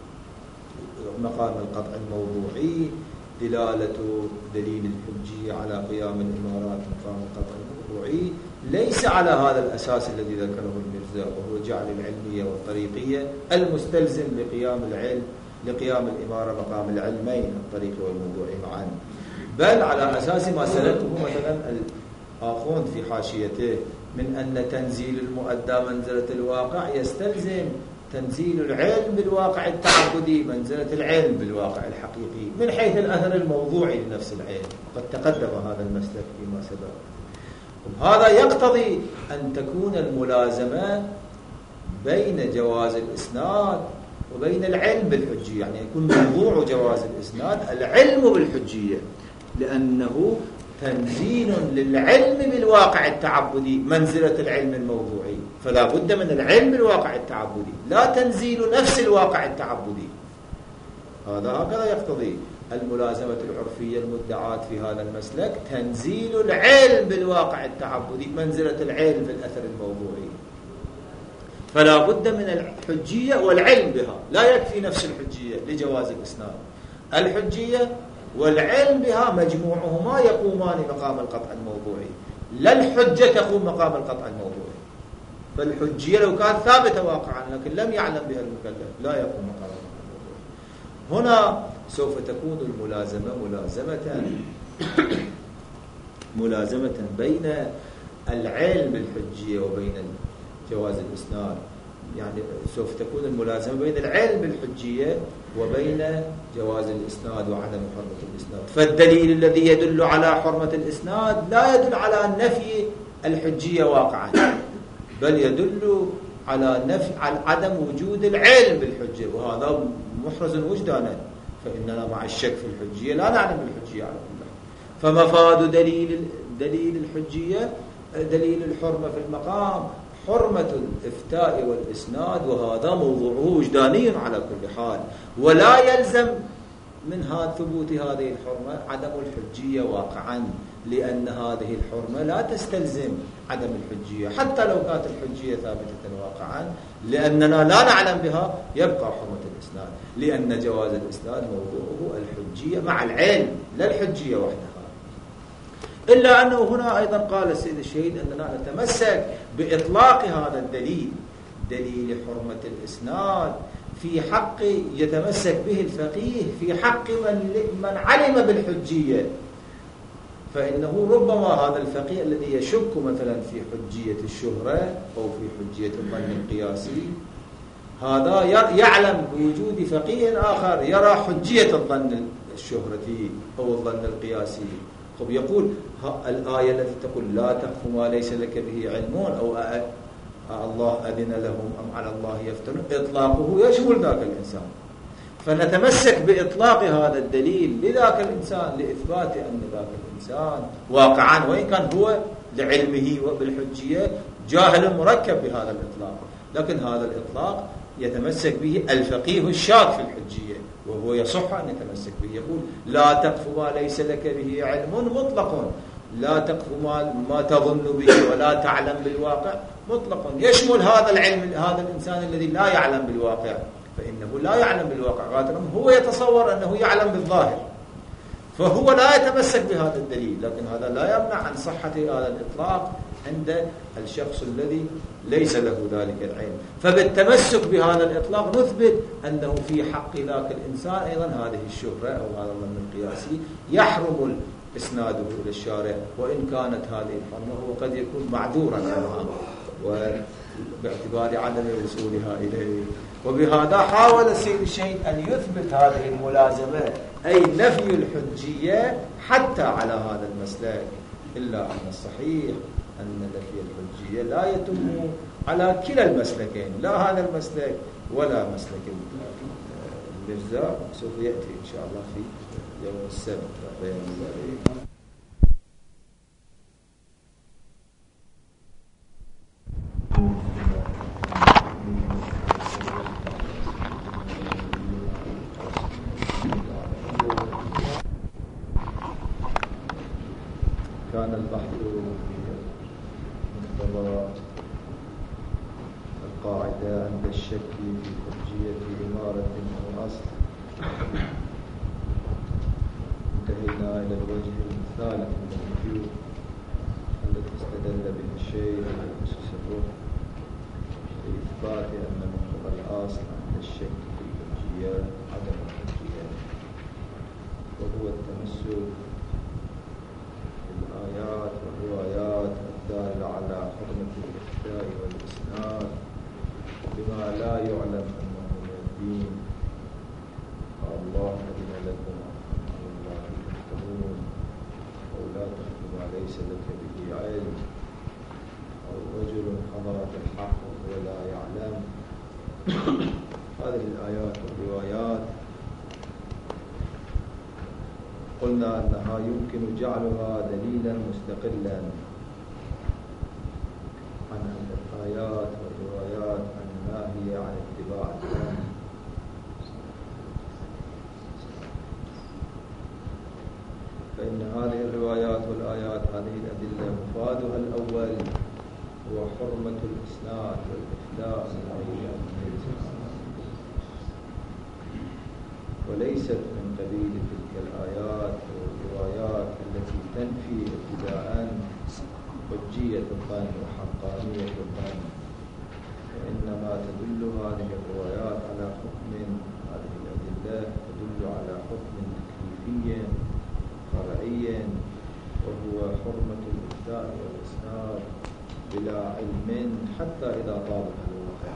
مقام القطع الموضوعي دلالة دليل الحجية على قيام الإمارات مقام القطع الموضوعي ليس على هذا الأساس الذي ذكره المرزا، وهو جعل العلمية والطريقية المستلزم لقيام العلم لقيام الإمارة مقام العلمين الطريقي والموضوعي معا، بل على أساس ما سنته مثلا الآخوند في حاشيته من أن تنزيل المؤدى منزلة الواقع يستلزم تنزيل العلم بالواقع التعبدي منزلة العلم بالواقع الحقيقي من حيث الأثر الموضوعي لنفس العلم، وقد تقدم هذا المسلك فيما سبق. وهذا يقتضي أن تكون الملازمة بين جواز الإسناد وبين العلم بالحجية، يعني يكون موضوع جواز الإسناد العلم بالحجية، لأنه تنزيل للعلم بالواقع التعبدي منزلة العلم الموضوعي، فلا بد من العلم بالواقع التعبدي، لا تنزيل نفس الواقع التعبدي. هذا هكذا يقتضي الملازمة العرفية المدعاة في هذا المسلك تنزيل العلم بالواقع التعبدي منزلة العلم بالأثر الموضوعي، فلا بد من الحجية والعلم بها، لا يكفي نفس الحجية لجواز الإسناد. الحجية والعلم بها مجموعهما يقومان مقام القطع الموضوعي، لا الحجة تقوم مقام القطع الموضوعي، فالحجية لو كانت ثابتة واقعا لكن لم يعلم بها المكلف لا يقوم مقام القطع الموضوعي. هنا سوف تكون الملازمة ملازمة ملازمة بين العلم بالحجية وبين جواز الإسناد، يعني سوف تكون الملازمة بين العلم بالحجية وبين جواز الإسناد وعدم حرمة الإسناد. فالدليل الذي يدل على حرمة الإسناد لا يدل على نفي الحجية واقعا، بل يدل على نفي على عدم وجود العلم بالحجية، وهذا محرز وجدانا، فإننا مع الشك في الحجية لا نعلم بالحجية على كل حال. فمفاد دليل دليل الحجية دليل الحرمة في المقام حرمة الإفتاء والإسناد، وهذا موضوعه وجداني على كل حال، ولا يلزم من هذا ثبوت هذه الحرمة عدم الحجية واقعا، لأن هذه الحرمة لا تستلزم عدم الحجية حتى لو كانت الحجية ثابتة واقعا، لأننا لا نعلم بها يبقى حرمة الإسناد، لأن جواز الإسناد موضوعه الحجية مع العلم لا الحجية وحدها. إلا أنه هنا أيضا قال السيد الشهيد أننا نتمسك بإطلاق هذا الدليل، دليل حرمة الإسناد، في حق يتمسك به الفقيه في حق من من علم بالحجية، فإنه ربما هذا الفقيه الذي يشك مثلا في حجية الشهرة أو في حجية الظن القياسي، هذا يعلم بوجود فقيه آخر يرى حجية الظن الشهرة أو الظن القياسي، طب يقول الآية التي تقول لا تقف ما ليس لك به علم أو الله أذن لهم أم على الله يفتنون، إطلاقه يشمل ذاك الإنسان، فنتمسك بإطلاق هذا الدليل لذاك الإنسان لإثبات أن ذاك الإنسان واقعا وإن كان هو لعلمه وبالحجية جاهل مركب بهذا الإطلاق، لكن هذا الإطلاق يتمسك به الفقيه الشاك في الحجية، وهو يصح أن يتمسك به، يقول لا تقف ما ليس لك به علم مطلق، لا تقف ما, ما تظن به ولا تعلم بالواقع مطلقا، يشمل هذا العلم هذا الإنسان الذي لا يعلم بالواقع، فإنه لا يعلم بالواقع غالبا، هو يتصور أنه يعلم بالظاهر، فهو لا يتمسك بهذا الدليل، لكن هذا لا يمنع عن صحة هذا الإطلاق عند الشخص الذي ليس له ذلك العلم، فبالتمسك بهذا الإطلاق نثبت أنه في حق ذاك الإنسان أيضا هذه الشهرة أو هذا الظن القياسي يحرم إسناده إلى الشارع، وإن كانت هذه الحرمة هو قد يكون معذورا عنها وباعتبار عدم وصولها إليه. وبهذا حاول السيد الشهيد أن يثبت هذه الملازمة، أي نفي الحجية حتى على هذا المسلك، إلا أن الصحيح أن نفي الحجية لا يتم على كلا المسلكين، لا هذا المسلك ولا مسلك المرزاق، سوف يأتي إن شاء الله في يوم السبت بيان ذلك. كان البحث في مقتضى القاعدة عند الشك في حجية إمارة أو أصل، انتهينا إلى الوجه الثالث من الوجوه التي استدل به الشيخ على أسس الروح لإثبات أن مقتضى الأصل عند الشك في الحجية عدم الحجية، وهو التمسك بالآيات والروايات الدالة على حرمة الإفتاء والإسناد بما لا يعلم أنه من الدين، الله أذن لكم أن الله تفتنون، أو لا تخف ما ليس لك به علم، أو رجل حضر بالحق وهو لا يعلم. هذه الآيات والروايات قلنا أنها يمكن جعلها دليلا مستقلا عن الآيات والروايات الناهية عن اتباع الظن، فإن هذه الروايات والآيات هذه الأدلة مفادها الأول هو حرمة الإسناد والإفتاء وليست من قبيل تلك الآيات والروايات التي تنفي ابتداء حجية الظن وحقانية الظن، وإنما تدل هذه الروايات على حكم، هذه الأدلة تدل على حكم تكليفي فرعي، وهو حرمة الإفتاء والإسناد بلا علم حتى إذا طابق الواقع،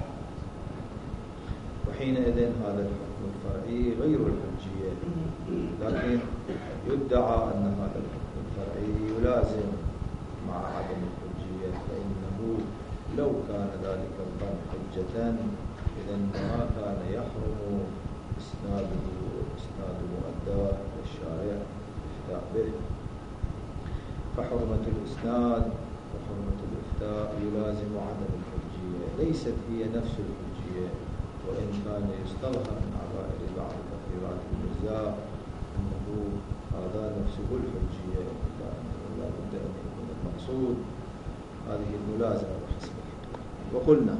وحينئذ هذا الحكم الفرعي غير الحجية، لكن يدعى أن هذا الحكم الفرعي يلازم مع عدم الحجية، فإنه لو كان ذلك الظن حجة إذن ما كان يحرم إسناده إسناد مؤداه للشارع الافتاء به، فحرمة الإسناد وحرمة الإفتاء يلازم عدم الحجية. الحجية ليست هي نفس الحجية، وإن كان يستظهر من عبائر بعض تقريرات المرزاء أنه هذا نفسه الحجية، لا بد أن يكون المقصود هذه الملازمة بحسب الحقيقة. وقلنا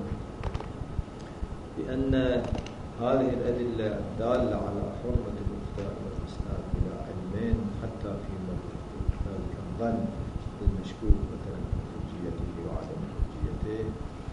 بأن هذه الأدلة الدالة على حرمة الإفتاء والإسناد إلى علمين حتى في ذلك الظن المشكوك مثلا حجيته وعدم حجيته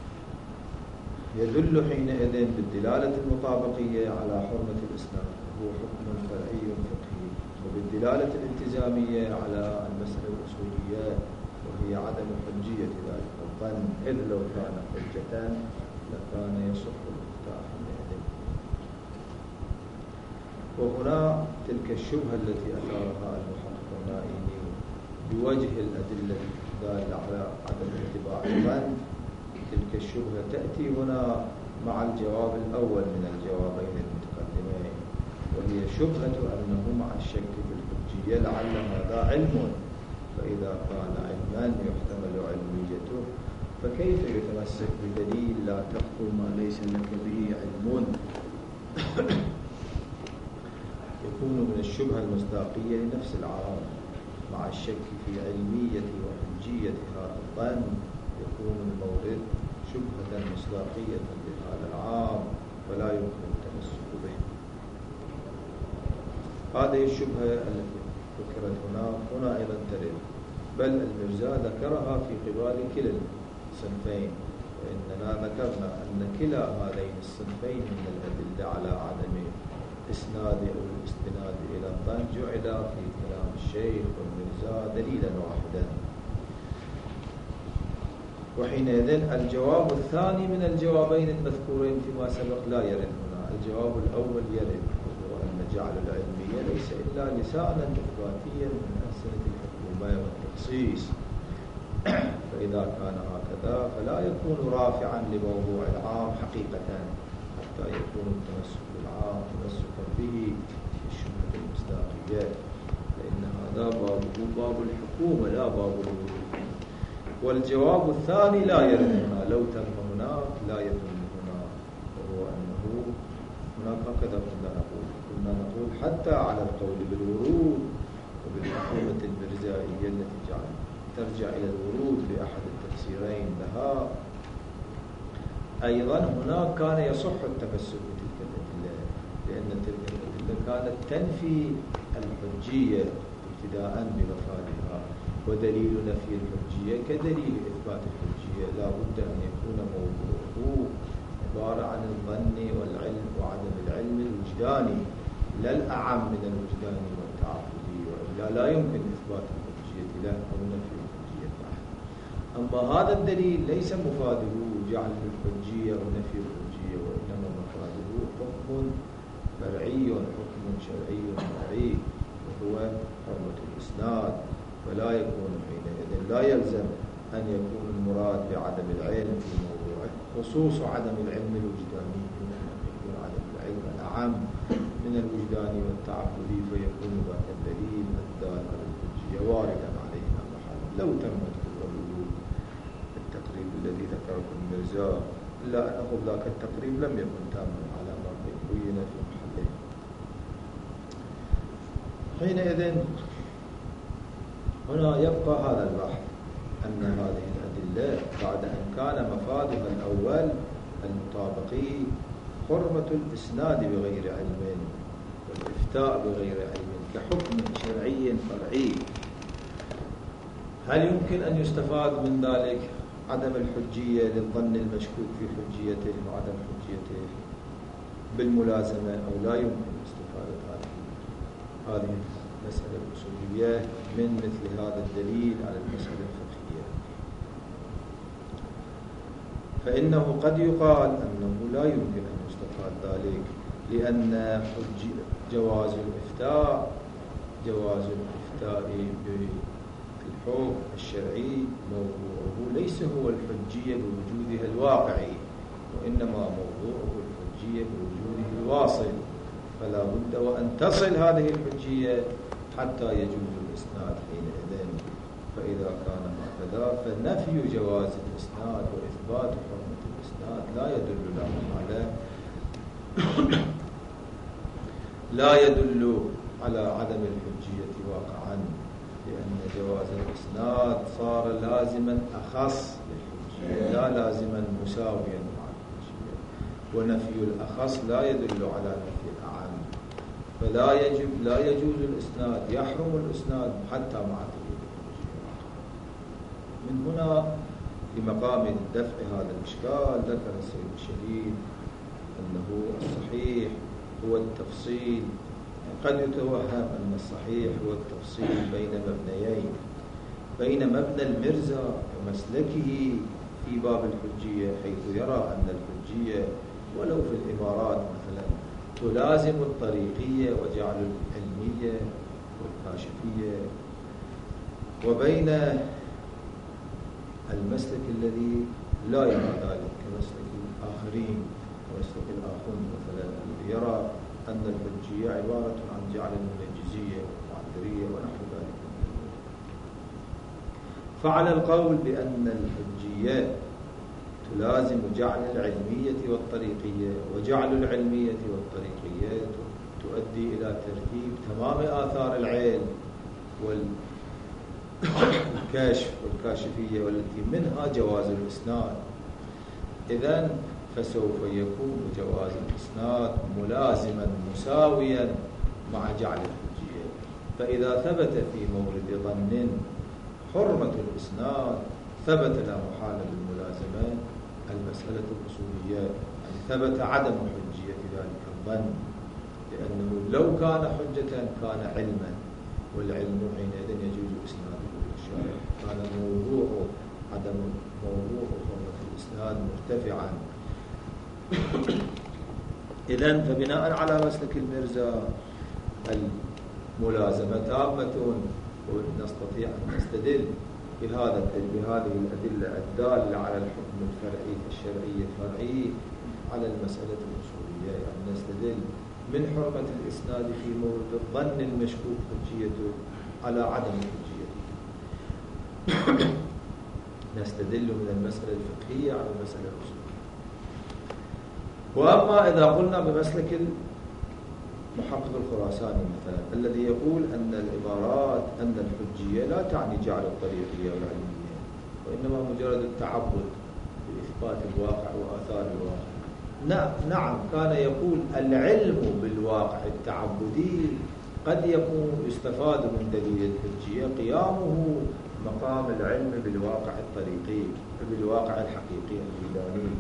يدل حينئذ بالدلالة المطابقية على حرمة الإسناد، هو حكم فرعي فقهي، وبالدلالة الالتزامية على المسألة الأصولية وهي عدم حجية ذلك الظن، إذ لو كان حجة لكان يصح الإفتاء حينئذ. وهنا تلك الشبهة التي أثارها المحقق النائيني بوجه الأدلة الدالة على عدم اتباع الظن، تلك الشبهة تأتي هنا مع الجواب الأول من الجوابين المتقدمين، وهي شبهة أنه مع الشك في الحجية لعل هذا علم، فإذا كان علما يحتمل علميته فكيف يتمسك بدليل لا تقول ما ليس لك به علم؟ يكون من الشبهة المصداقية لنفس العام مع الشك في علمية وحجية هذا الظن، يكون المورد شبهة مصداقية لهذا العام فلا يمكن التمسك به. هذه الشبهة التي ذكرت هنا هنا أيضا ترد، بل المرزا ذكرها في قبال كلا الصنفين، وإننا ذكرنا أن كلا هذين الصنفين من الأدلة على عدم إسناد أو الاستناد إلى الظن جعل في كلام الشيخ والمرزا دليلا واحدا. وحينئذ الجواب الثاني من الجوابين المذكورين فيما سبق لا يرد هنا، الجواب الأول يرد، وهو أن جعل العلمية ليس إلا لسانا إثباتيا من ألسنة الحكومة والتخصيص، فإذا كان هكذا فلا يكون رافعا لموضوع العام حقيقة حتى يكون التمسك بالعام تمسكا به في الشبهة المصداقية، لأن هذا بابه باب الحكومة لا باب الوجود. والجواب الثاني لا يرد هنا، لو تم هناك لا يتم هنا، وهو أنه هناك هكذا كنا نقول كنا نقول حتى على القول بالورود وبالحكومة المرزائية التي جعل ترجع إلى الورود بأحد التفسيرين لها، أيضا هناك كان يصح التمسك بتلك الأدلة، لأن تلك الأدلة كانت تنفي الحجية ابتداء بمفادها، ودليل نفي الحجية كدليل إثبات الحجية لا بد أن يكون موضوعه عبارة عن الظن والعلم وعدم العلم الوجداني لا الأعم من الوجداني والتعبدي، وإلا لا يمكن إثبات الحجية له أو نفي الحجية له. أما هذا الدليل ليس مفاده جعل الحجية ونفي الحجية، وإنما مفاده حكم فرعي حكم شرعي فرعي وهو حرمة الإسناد، فلا يكون حينئذ لا يلزم أن يكون المراد بعدم العلم في موضوعه خصوص عدم العلم الوجداني، يكون عدم العلم الأعم من الوجداني والتعبدي، فيكون ذاك الدليل الدال على الحجية واردا علينا محل لو تمت الوجود التقريب الذي ذكره المرزا، إلا أن أقول ذاك التقريب لم يكن تاما على ما بين في محله. حينئذ هنا يبقى هذا البحث أن هذه الأدلة بعد أن كان مفادها الأول المطابقي حرمة الإسناد بغير علم والإفتاء بغير علم كحكم شرعي فرعي، هل يمكن أن يستفاد من ذلك عدم الحجية للظن المشكوك في حجيته وعدم حجيته بالملازمة أو لا يمكن استفادة هذه المسألة الأصولية من مثل هذا الدليل على المسألة الفقهية؟ فإنه قد يقال أنه لا يمكن أن يستفاد ذلك، لأن جواز الإفتاء جواز الإفتاء بالحكم الشرعي موضوعه ليس هو الحجية بوجودها الواقعي، وإنما موضوعه الحجية بوجوده الواصل، فلا بد وأن تصل هذه الحجية حتى يجوز الإسناد حينئذ. فإذا كان هكذا وكذا، فنفي جواز الإسناد وإثبات حرمة الإسناد لا يدل لهم على لا يدل على عدم الحجية واقعا، لأن جواز الإسناد صار لازما أخص للحجية لا لازما مساويا مع الحجية، ونفي الأخص لا يدل على نفي الأعم، فلا يجب لا يجوز الإسناد، يحرم الإسناد حتى مع ثبوت الحجية. من هنا في مقام دفع هذا الإشكال ذكر السيد الشهيد أنه الصحيح هو التفصيل، قد يتوهم أن الصحيح هو التفصيل بين مبنيين، بين مبنى المرزا ومسلكه في باب الحجية، حيث يرى أن الحجية ولو في الإمارات مثلا تلازم الطريقية وجعل العلمية والكاشفية، وبين المسلك الذي لا يرى ذلك كمسلك الآخرين ومسلك الآخرين مثلا الذي يرى أن الحجية عبارة عن جعل المنجزية والمعذرية ونحو ذلك. فعلى القول بأن الحجية تلازم جعل العلمية والطريقية، وجعل العلمية والطريقية تؤدي إلى ترتيب تمام آثار العلم والكشف والكاشفية والتي منها جواز الإسناد، إذن فسوف يكون جواز الإسناد ملازما مساويا مع جعل الحجية. فإذا ثبت في مورد ظن حرمة الإسناد ثبت لا محالة بالملازمة المسألة الأصولية، يعني ثبت عدم حجية ذلك الظن، لأنه لو كان حجة كان علما، والعلم حينئذ يجوز إسناده للشارع، كان موضوع عدم موضوع حرمة الإسناد مرتفعا. إذن فبناء على مسلك المرزا الملازمة تامة، ونستطيع أن نستدل بهذا بهذه الأدلة الدالة على الحكم الفرعي الشرعي الفرعي على المسألة الأصولية، يعني نستدل من حرمة الإسناد في مورد الظن المشكوك حجيته على عدم حجيته، نستدل من المسألة الفقهية على المسألة الأصولية. وأما إذا قلنا بمسلك المحقق الخراساني مثلا الذي يقول أن العبارات أن الحجية لا تعني جعل الطريقية والعلمية، وإنما مجرد التعبد بإثبات الواقع وآثار الواقع. نعم، كان يقول العلم بالواقع التعبدي قد يكون يستفاد من دليل الحجية قيامه مقام العلم بالواقع الطريقي بالواقع الحقيقي الوجداني.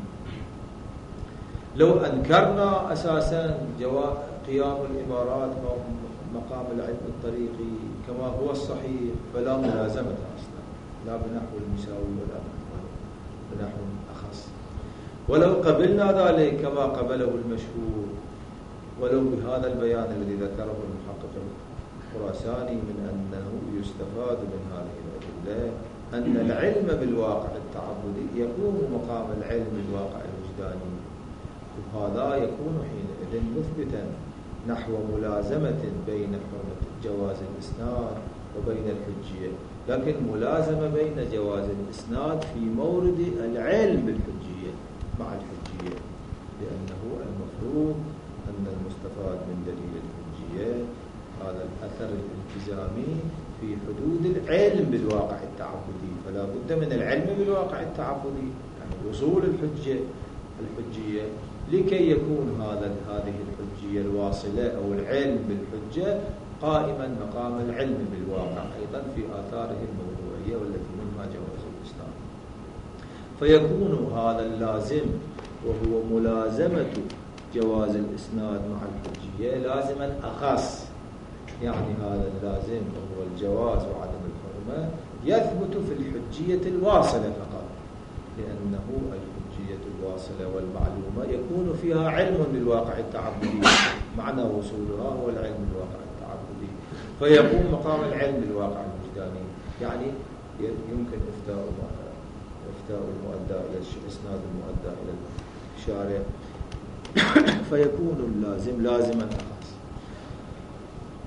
لو أنكرنا أساسا قيام الإمارات مقام العلم الطريقي كما هو الصحيح فلا ملازمة أصلا، لا بنحو المساوي ولا بنحو أخص. ولو قبلنا ذلك كما قبله المشهور، ولو بهذا البيان الذي ذكره المحقق الخراساني من أنه يستفاد من هذه الأدلة أن العلم بالواقع التعبدي يكون مقام العلم بالواقع الوجداني، وهذا يكون حينئذ مثبتا نحو ملازمة بين حرمة جواز الإسناد وبين الحجية، لكن ملازمة بين جواز الإسناد في مورد العلم بالحجية مع الحجية، لأنه المفروض أن المستفاد من دليل الحجية هذا الأثر الالتزامي في حدود العلم بالواقع التعبدي، فلا بد من العلم بالواقع التعبدي، يعني وصول الحجة الحجية لكي يكون هذا هذه الحجية الواصلة أو العلم بالحجة قائما مقام العلم بالواقع أيضا في آثاره الموضوعية والتي منها جواز الإسناد. فيكون هذا اللازم وهو ملازمة جواز الإسناد مع الحجية لازما أخص، يعني هذا اللازم وهو الجواز وعدم الحرمة يثبت في الحجية الواصلة فقط، لأنه الحجية الواصلة والمعلومة يكون فيها علم بالواقع التعبدي، معنى وصولها هو العلم بالواقع التعبدي، فيقوم مقام العلم بالواقع الوجداني، يعني يمكن إفتاء إفتاء المؤدى إلى إسناد المؤدى إلى الشارع، فيكون اللازم لازما أخص.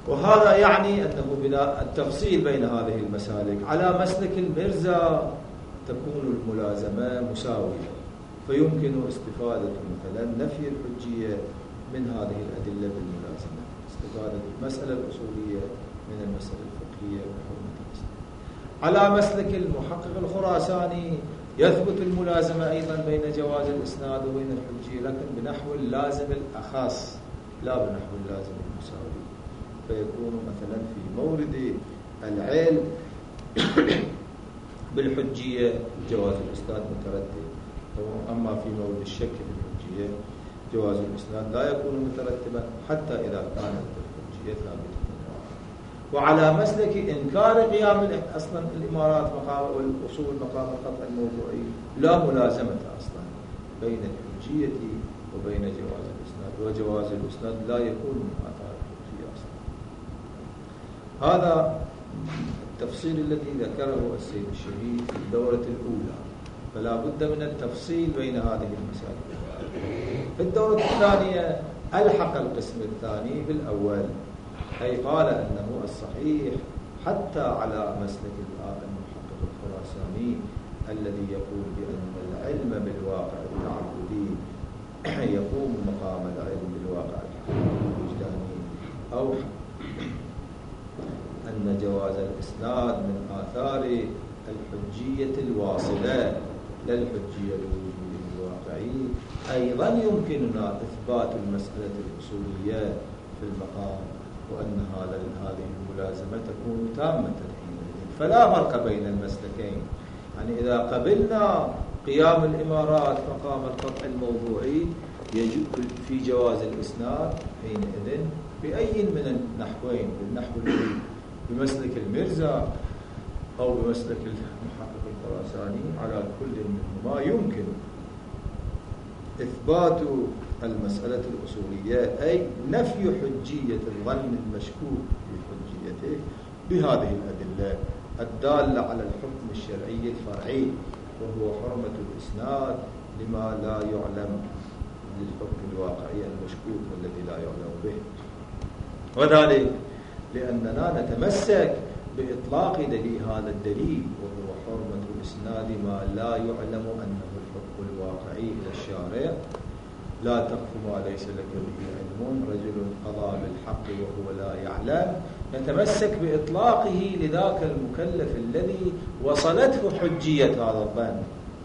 وهذا يعني أنه بلا التفصيل بين هذه المسالك. على مسلك المرزا تكون الملازمة مساوية، فيمكن استفادة مثلا نفي الحجية من هذه الأدلة بالملازمة، استفادة المسألة الأصولية من المسألة الفقهية وحرمة الإسلام. على مسلك المحقق الخراساني يثبت الملازمة أيضا بين جواز الإسناد وبين الحجية، لكن بنحو اللازم الأخص لا بنحو اللازم المساوي، فيكون مثلا في مورد العلم بالحجية جواز الإسناد مترتب، أما في مورد الشك في الحجية جواز الإسناد لا يكون مترتبا حتى إذا كانت الحجية ثابتة. وعلى مسلك إنكار قيام أصلا الإمارات مقام والأصول مقام القطع الموضوعي لا ملازمة أصلا بين الحجية وبين جواز الإسناد، وجواز الإسناد لا يكون من آثار الحجية أصلا. هذا التفصيل الذي ذكره السيد الشهيد في الدورة الأولى، فلا بد من التفصيل بين هذه المسائل. في الدورة الثانية ألحق القسم الثاني بالأول، أي قال أنه الصحيح حتى على مسلك المحقق الخراساني الذي يقول بأن العلم بالواقع التعبدي يقوم مقام العلم بالواقع الوجداني، أو أن جواز الإسناد من آثار الحجية الواصلة للحجية الوجودية الواقعي، أيضا يمكننا إثبات المسألة الأصولية في المقام، وأن هذا هذه الملازمة تكون تامة حينئذ. فلا فرق بين المسلكين، يعني إذا قبلنا قيام الإمارات مقام القطع الموضوعي يجب في جواز الإسناد حينئذ بأي من النحوين، بالنحو بمسلك المرزا أو بمسلك المحقق الخراساني، على كل منهما يمكن إثبات المسألة الأصولية، أي نفي حجية الظن المشكوك في حجيته بهذه الأدلة الدالة على الحكم الشرعي الفرعي، وهو حرمة الإسناد لما لا يعلم للحكم الواقعي المشكوك والذي لا يعلم به. وذلك لأننا نتمسك بإطلاق دليل هذا الدليل، وهو حرمة الإسناد ما لا يعلم أنه الحكم الواقعي إلى الشارع. لا تقف ما ليس لك به علم، رجل قضى بالحق وهو لا يعلم. نتمسك بإطلاقه لذاك المكلف الذي وصلته حجية هذا الظن.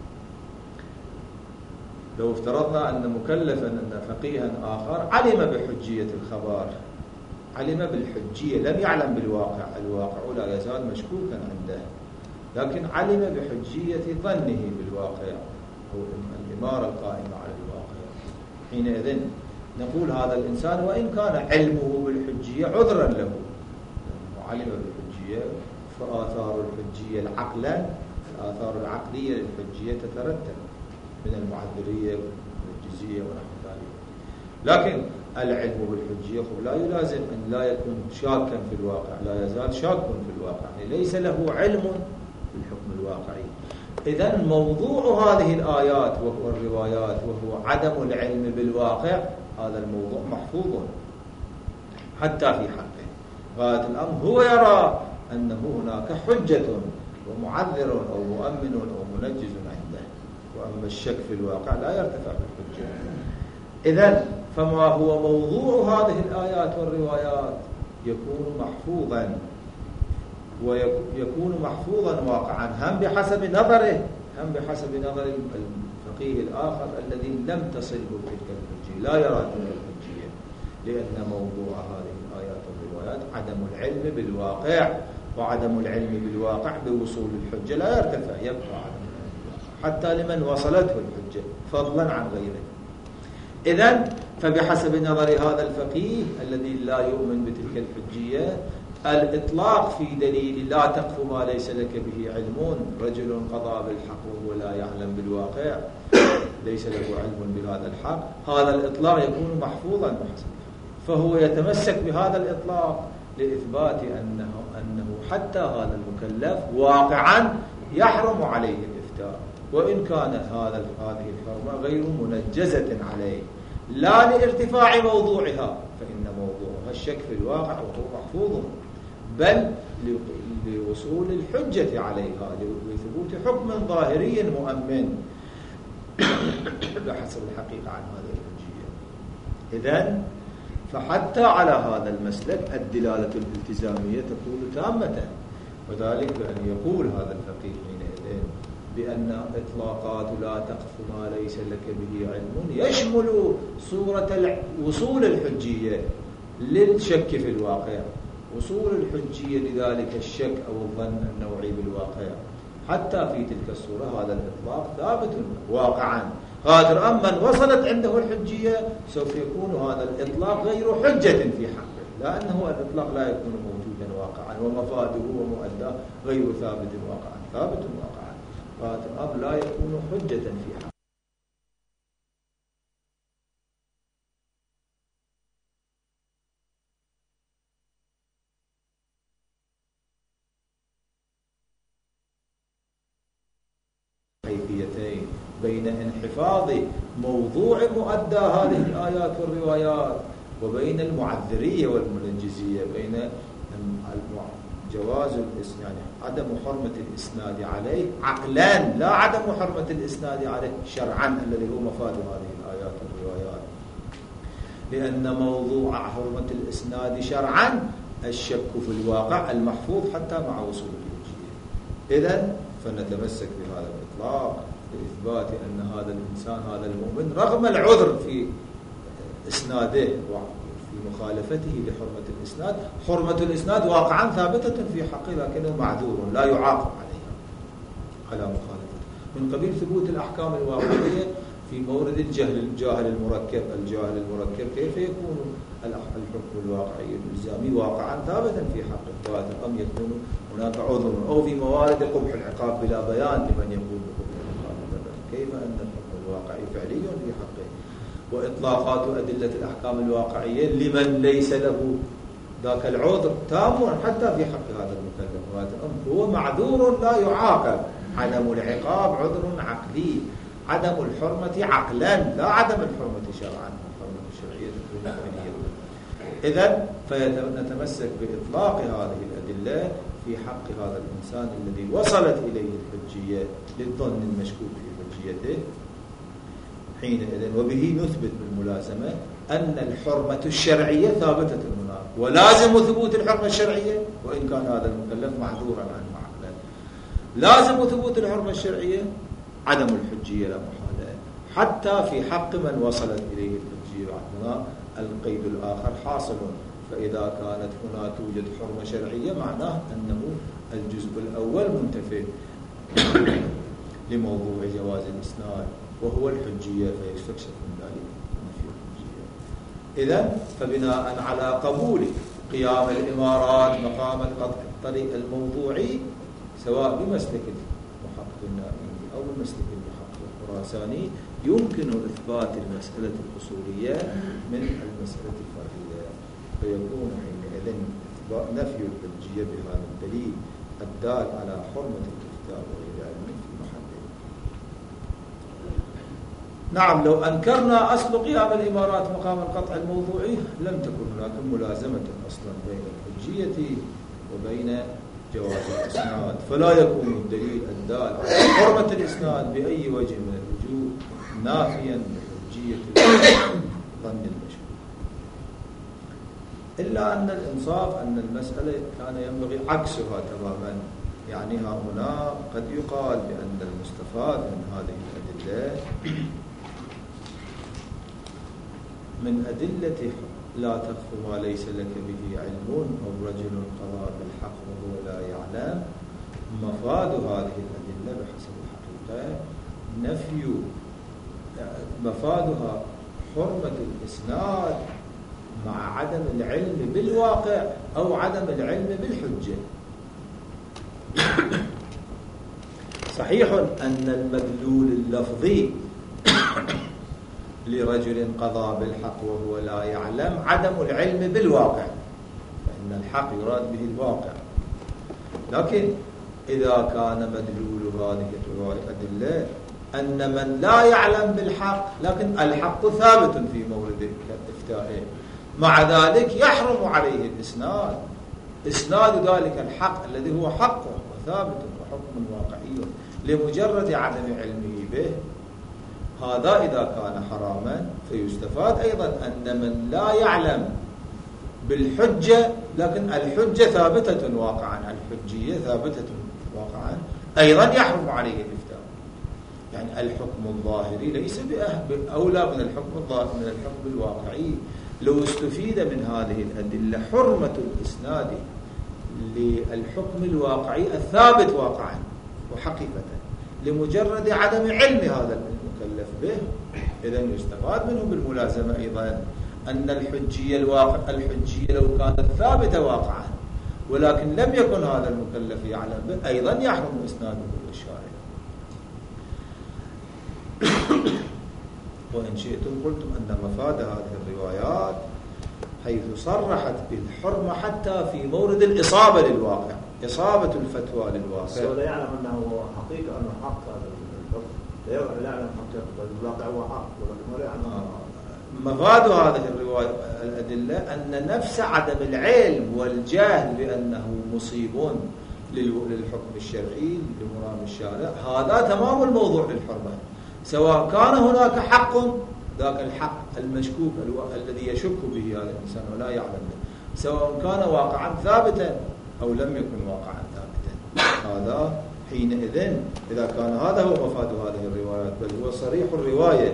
لو افترضنا أن مكلفا أن فقيها آخر علم بحجية الخبر، علم بالحجية، لم يعلم بالواقع، الواقع لا يزال مشكوكا عنده، لكن علم بحجية ظنه بالواقع أو الإمارة القائمة على الواقع. حينئذ نقول هذا الإنسان وإن كان علمه بالحجية عذرا له، لأنه علم بالحجية، فآثار الحجية العقلا الآثار العقلية للحجية تترتب من المعذرية والجزية ونحو ذلك. لكن العلم بالحجية لا يلازم أن لا يكون شاكا في الواقع، لا يزال شاك في الواقع، يعني ليس له علم بالحكم الواقعي. إذن موضوع هذه الآيات وهو الروايات وهو عدم العلم بالواقع، هذا الموضوع محفوظ حتى في حقه. غاية الأمر هو يرى أنه هناك حجة ومعذر أو مؤمن أو منجز عنده، وأما الشك في الواقع لا يرتفع بالحجة. إذن فما هو موضوع هذه الآيات والروايات يكون محفوظا، ويكون محفوظا واقعا، هم بحسب نظره، هم بحسب نظر الفقيه الآخر الذي لم تصله تلك الحجية، لا يرى تلك الحجية، لأن موضوع هذه الآيات والروايات عدم العلم بالواقع، وعدم العلم بالواقع بوصول الحجة لا يرتفع، يبقى عدم العلم بالواقع حتى لمن وصلته الحجة فضلا عن غيره. إذن فبحسب نظر هذا الفقيه الذي لا يؤمن بتلك الحجية، الإطلاق في دليل لا تقف ما ليس لك به علم، رجل قضى بالحق وهو لا يعلم بالواقع، ليس له علم بهذا الحق، هذا الإطلاق يكون محفوظا بحسب، فهو يتمسك بهذا الإطلاق لإثبات أنه, أنه حتى هذا المكلف واقعا يحرم عليه الإفتاء، وإن كانت هذا هذه الحرمة غير منجزة عليه، لا لارتفاع موضوعها، فإن موضوعها الشك في الواقع وهو محفوظ، بل لوصول الحجة عليها، لثبوت حكم ظاهري مؤمن بحسب الحقيقة عن هذه الحجية. إذن فحتى على هذا المسلك الدلالة الالتزامية تكون تامة، وذلك بأن يقول هذا الفقيه حينئذ بأن إطلاقات لا تقف ما ليس لك به علم يشمل صورة وصول الحجية للشك في الواقع، وصول الحجية لذلك الشك أو الظن النوعي بالواقع. حتى في تلك الصورة هذا الإطلاق ثابت واقعا غادر، أما من وصلت عنده الحجية سوف يكون هذا الإطلاق غير حجة في حقه، لأنه الإطلاق لا يكون موجودا واقعا، ومفاده ومؤداه غير ثابت واقعا. ثابت واقعا غادر الأمر لا يكون حجة في حقه. كيفيتين بين انحفاظ موضوع مؤدى هذه الآيات والروايات وبين المعذرية والمنجزية، بين جواز يعني عدم حرمة الإسناد عليه عقلا، لا عدم حرمة الإسناد عليه شرعا الذي هو مفاد هذه الآيات والروايات، لأن موضوع حرمة الإسناد شرعا الشك في الواقع المحفوظ حتى مع وصول الحجية. إذن فنتمسك بهذا الإطلاق لإثبات أن هذا الإنسان هذا المؤمن رغم العذر في إسناده وفي مخالفته لحرمة الإسناد، حرمة الإسناد واقعا ثابتة في حقه لكنه معذور لا يعاقب عليها على مخالفته، من قبيل ثبوت الأحكام الواقعية في مورد الجهل الجاهل المركب. الجاهل المركب كيف يكون الحكم الواقعي الإلزامي واقعا ثابتا في حقه، أم يكون هناك عذر أو في موارد قبح العقاب بلا بيان لمن يقول بقبح العقاب مثلا، كيف أن الحكم الواقعي فعلي في حقه، وإطلاقات أدلة الأحكام الواقعية لمن ليس له ذاك العذر تام حتى في حق هذا المكلف. وهذا الأمر هو معذور لا يعاقب. عدم العقاب عذر عقلي، عدم الحرمة عقلا لا عدم الحرمة شرعا، الحرمة الشرعية تكون عقلية. إذن فنتمسك بإطلاق هذه الأدلة في حق هذا الإنسان الذي وصلت إليه الحجية للظن المشكوك في حجيته حينئذ، وبه نثبت بالملازمة أن الحرمة الشرعية ثابتة هناك، ولازم ثبوت الحرمة الشرعية وإن كان هذا المكلف معذورا عنه عقلا، لازم ثبوت الحرمة الشرعية عدم الحجية لا محالة حتى في حق من وصلت إليه الحجية. هنا القيد الآخر حاصل، فإذا كانت هنا توجد حرمة شرعية معناه أنه الجزء الأول منتفي لموضوع جواز الإسناد وهو الحجية، فيستكشف من ذلك نفي الحجية. إذن فبناء على قبول قيام الإمارات مقام القطع الطريق الموضوعي سواء بمسلك المحقق النائي أو بمسلك المحقق الخراساني يمكن إثبات المسألة الأصولية من المسألة الفرعية، فيكون حينئذ نفي الحجية بهذا الدليل الدال على حرمة الإفتاء وغير علم في محله. نعم، لو أنكرنا أصل قيام الإمارات مقام القطع الموضوعي لم تكن هناك ملازمة أصلا بين الحجية وبين جواز الإسناد، فلا يكون الدليل الدال على حرمة الإسناد بأي وجه من الوجوه نافيا لحجية ظن المشهور. إلا أن الإنصاف أن المسألة كان ينبغي عكسها تماما، يعني ها هنا قد يقال بأن المستفاد من هذه الأدلة من أدلة لا تخف ما ليس لك به علم أو رجل قضى بالحق وهو لا يعلم، مفاد هذه الأدلة بحسب الحقيقة نفي مفادها حرمة الإسناد مع عدم العلم بالواقع أو عدم العلم بالحجة. صحيح أن المدلول اللفظي لرجل قضى بالحق وهو لا يعلم عدم العلم بالواقع، فإن الحق يراد به الواقع، لكن إذا كان مدلول هذه الأدلة أن من لا يعلم بالحق لكن الحق ثابت في مورد إفتائه، مع ذلك يحرم عليه الإسناد، إسناد ذلك الحق الذي هو حق وثابت وحكم واقعي لمجرد عدم علمه به. هذا إذا كان حراما. فيستفاد أيضا أن من لا يعلم بالحجة لكن الحجة ثابتة واقعا، الحجية ثابتة واقعا، أيضا يحرم عليه الإفتاء. يعني الحكم الظاهري ليس بأولى من الحكم الظاهري من الحكم الواقعي. لو استفيد من هذه الأدلة حرمة الإسناد للحكم الواقعي الثابت واقعا وحقيقة لمجرد عدم علم هذا المكلف به، إذن يستفاد منه بالملازمة أيضا أن الحجية الواقع الحجية لو كانت ثابتة واقعا ولكن لم يكن هذا المكلف يعلم به أيضا يحرم إسناده للشارع. وإن شئتم قلتم أن مفاد هذه الروايات حيث صرحت بالحرمة حتى في مورد الإصابة للواقع، إصابة الفتوى للواقع. ولا يعلم أنه حقيقة أنه حق هذا الحكم، لا يعلم حقيقة الواقع هو حق ولكن ولا يعلم. آه. مفاد هذه الرواية الأدلة أن نفس عدم العلم والجهل بأنه مصيب للحكم الشرعي لمرام الشارع هذا تمام الموضوع للحرمة، سواء كان هناك حق ذاك الحق المشكوك الذي يشك به هذا الإنسان ولا يعلم به، سواء كان واقعا ثابتا أو لم يكن واقعا ثابتا. هذا حينئذ إذا كان هذا هو مفاد هذه الروايات بل هو صريح الرواية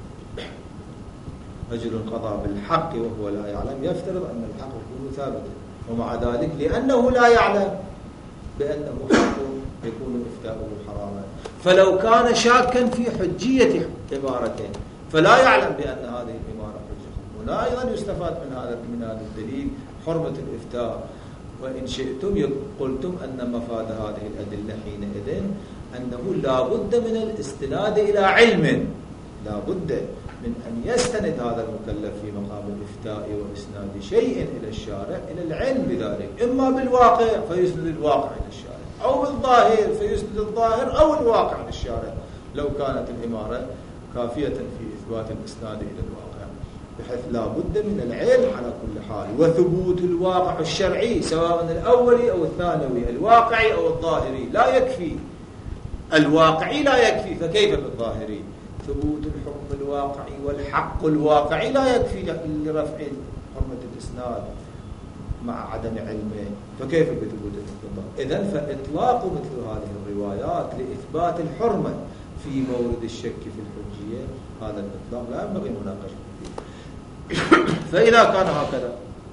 رجل قضى بالحق وهو لا يعلم يفترض أن الحق يكون ثابتا، ومع ذلك لأنه لا يعلم بأنه حق يكون إفتاؤه حراما. فلو كان شاكا في حجية عبارته فلا يعلم بأن هذه العبارة حجة، هنا أيضا يستفاد من هذا من هذا الدليل حرمة الإفتاء. وإن شئتم قلتم أن مفاد هذه الأدلة حينئذ أنه لا بد من الاستناد إلى علم، لا بد من أن يستند هذا المكلف في مقام الإفتاء وإسناد شيء إلى الشارع إلى العلم بذلك، إما بالواقع فيسند الواقع إلى الشارع أو بالظاهر فيسند الظاهر أو الواقع للشارع لو كانت الإمارة كافية في إثبات الإسناد إلى الواقع، بحيث لا بد من العلم على كل حال وثبوت الواقع الشرعي سواء الأولي أو الثانوي، الواقعي أو الظاهري لا يكفي، الواقعي لا يكفي فكيف بالظاهري؟ ثبوت الحكم الواقعي والحق الواقعي لا يكفي لرفع حرمة الإسناد مع عدم علمه، فكيف بثبوت الحكم؟ إذن فإطلاق مثل هذه الروايات لإثبات الحرمة في مورد الشك في الحجية هذا الإطلاق لا ينبغي مناقشة فيه. فإذا كان هكذا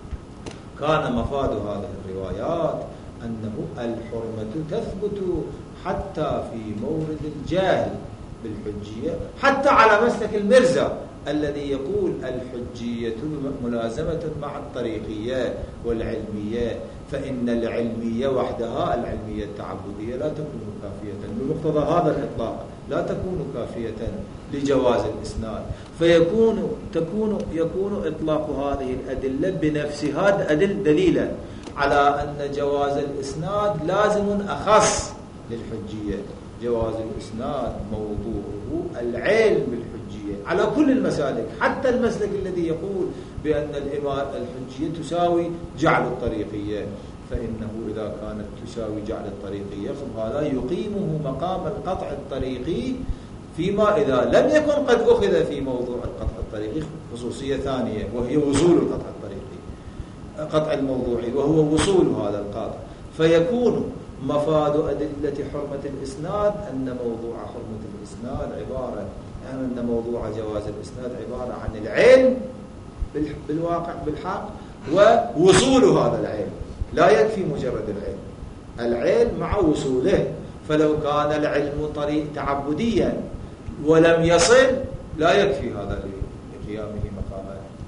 كان مفاد هذه الروايات أنه الحرمة تثبت حتى في مورد الجاهل بالحجية، حتى على مسلك المرزا الذي يقول الحجية ملازمة مع الطريقية والعلمية، فإن العلمية وحدها العلمية التعبدية لا تكون كافية بمقتضى هذا الإطلاق، لا تكون كافية لجواز الإسناد، فيكون تكون يكون إطلاق هذه الأدلة بنفسها أدل دليلا على أن جواز الإسناد لازم أخص للحجية. جواز الإسناد موضوعه العلم بالحجية على كل المسالك، حتى المسلك الذي يقول بأن الحجية تساوي جعل الطريقية، فإنه إذا كانت تساوي جعل الطريقية فهذا يقيمه مقام القطع الطريقي، فيما إذا لم يكن قد أخذ في موضوع القطع الطريقي خصوصية ثانية وهي وصول القطع الطريقي، قطع الموضوعي وهو وصول هذا القاطع، فيكون مفاد أدلة حرمة الإسناد أن موضوع حرمة الإسناد عبارة يعني أن موضوع جواز الإسناد عبارة عن العلم بالواقع بالحق ووصول هذا العلم، لا يكفي مجرد العلم، العلم مع وصوله. فلو كان العلم طريق تعبديا ولم يصل لا يكفي هذا لقيامه مقام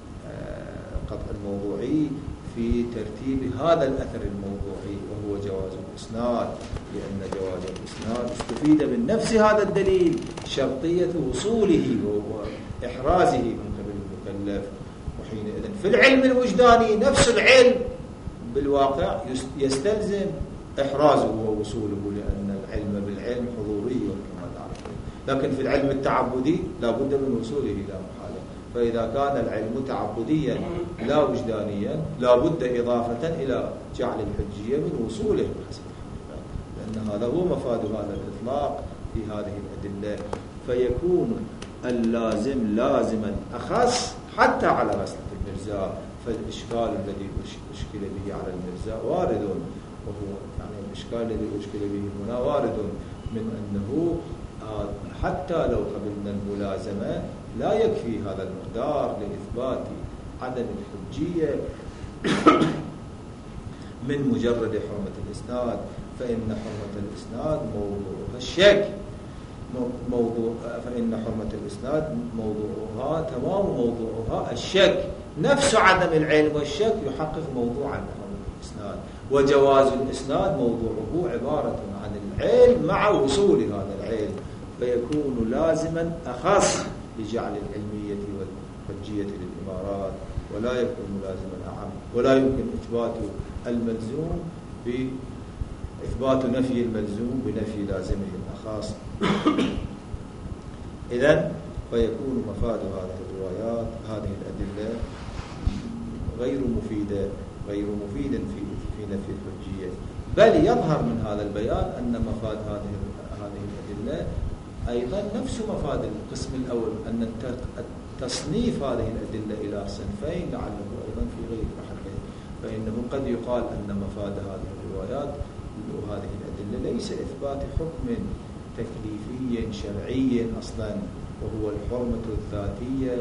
قطع الموضوعي في ترتيب هذا الأثر الموضوعي وهو جواز الإسناد، لأن جواز الإسناد استفيد من نفس هذا الدليل شرطية وصوله وإحرازه من قبل المكلف. وحينئذ في العلم الوجداني نفس العلم بالواقع يستلزم إحرازه ووصوله، لأن العلم بالعلم حضوري كما تعرفون، لكن في العلم التعبدي لا بد من وصوله لا محالة. فإذا كان العلم تعبديا لا وجدانيا لا بد إضافة إلى جعل الحجية من وصوله بحسب الحقيقة، لأن هذا هو مفاد هذا الإطلاق في هذه الأدلة. فيكون اللازم لازما أخص حتى على مسألة المرزاء. فالإشكال الذي أشكل به على المرزاء وارد، وهو يعني الإشكال الذي أشكل به هنا وارد من أنه حتى لو قبلنا الملازمة لا يكفي هذا المقدار لإثبات عدم الحجية من مجرد حرمة الإسناد، فإن حرمة الإسناد موضوعها الشك، موضوع فإن حرمة الإسناد موضوعها تمام موضوعها الشك، نفس عدم العلم والشك يحقق موضوعا لحرمة الإسناد، وجواز الإسناد موضوعه عبارة عن العلم مع وصول هذا العلم، فيكون لازما أخص لجعل العلمية والحجية للإمارات، ولا يكون لازما أعم، ولا يمكن إثبات الملزوم بإثبات نفي الملزوم بنفي لازمه الأخص. إذن فيكون مفاد هذه الروايات هذه الأدلة غير مفيدة غير مفيد في في نفي الحجية، بل يظهر من هذا البيان أن مفاد هذه هذه الأدلة أيضا نفس مفاد القسم الأول، أن تصنيف هذه الأدلة إلى صنفين لعله أيضا في غير محله، فإنه قد يقال أن مفاد هذه الروايات وهذه الأدلة ليس إثبات حكم تكليفي شرعي أصلا، وهو الحرمة الذاتية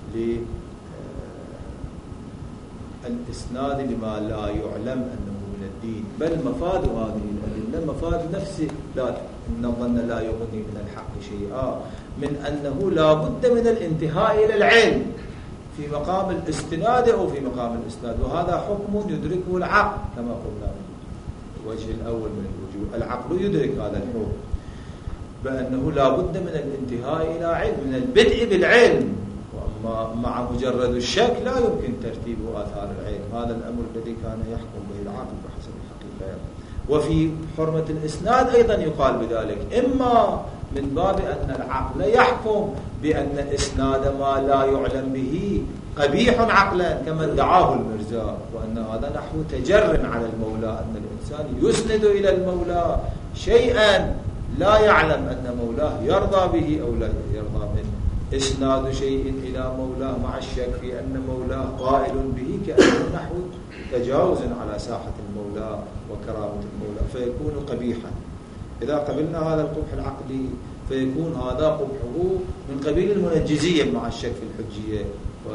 للإسناد لما لا يعلم أنه من الدين، بل مفاد هذه الأدلة مفاد نفسه، لا إن الظن لا يغني من الحق شيئا، من أنه لا بد من الانتهاء إلى العلم في مقام الاستناد أو في مقام الإسناد، وهذا حكم يدركه العقل كما قلنا الوجه الأول من الوجوه، العقل يدرك هذا الحكم بأنه لا بد من الانتهاء إلى علم، من البدء بالعلم، وأما مع مجرد الشك لا يمكن ترتيب آثار العلم، هذا الأمر الذي كان يحكم به العقل بحسب الحقيقة. وفي حرمة الإسناد أيضا يقال بذلك، إما من باب أن العقل يحكم بأن إسناد ما لا يعلم به قبيح عقلا كما ادعاه المرزاء، وأن هذا نحو تجر على المولى، أن الإنسان يسند إلى المولى شيئا لا يعلم أن مولاه يرضى به أو لا يرضى منه، إسناد شيء إلى مولاه مع الشك في أن مولاه قائل به كأنه نحو تجاوز على ساحة المولى وكرامة المولى، فيكون قبيحا. إذا قبلنا هذا القبح العقلي فيكون هذا قبحه من قبيل المنجزية مع الشك في الحجية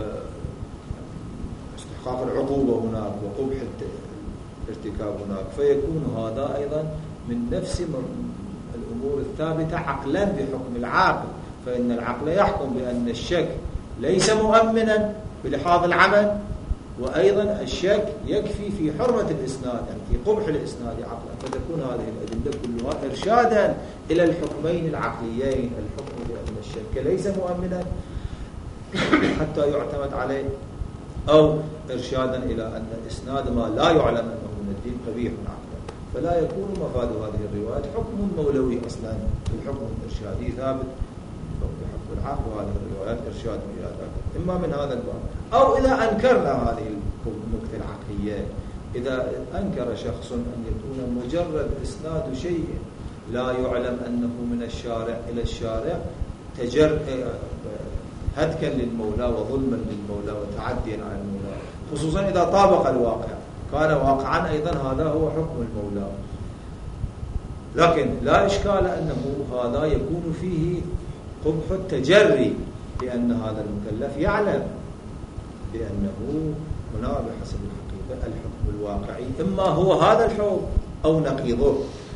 واستحقاق العقوبة هناك وقبح الارتكاب هناك، فيكون هذا أيضا من نفس الأمور الثابتة عقلا بحكم العاقل، فإن العقل يحكم بأن الشك ليس مؤمنا بلحاظ العمل، وأيضا الشك يكفي في حرمة الإسناد، يعني في قبح الإسناد عقلا، فتكون هذه الأدلة كلها إرشادا إلى الحكمين العقليين، الحكم بأن الشك ليس مؤمنا حتى يعتمد عليه، أو إرشادا إلى أن إسناد ما لا يعلم أنه من الدين قبيح عقلا. فلا يكون مفاد هذه الروايات حكم مولوي أصلا، الحكم الإرشادي ثابت بحكم العقل، وهذه الروايات إرشاد إلى ذلك، إما من هذا الباب، أو إذا أنكرنا هذه النكتة العقلية، إذا أنكر شخص أن يكون مجرد إسناد شيء لا يعلم أنه من الشارع إلى الشارع تجر هتكا للمولى وظلما للمولى وتعديا على المولى، خصوصا إذا طابق الواقع كان واقعا أيضا هذا هو حكم المولى، لكن لا إشكال أنه هذا يكون فيه قبح التجري، لأن هذا المكلف يعلم بأنه هنا بحسب الحقيقة الحكم الواقعي إما هو هذا الحكم أو نقيضه،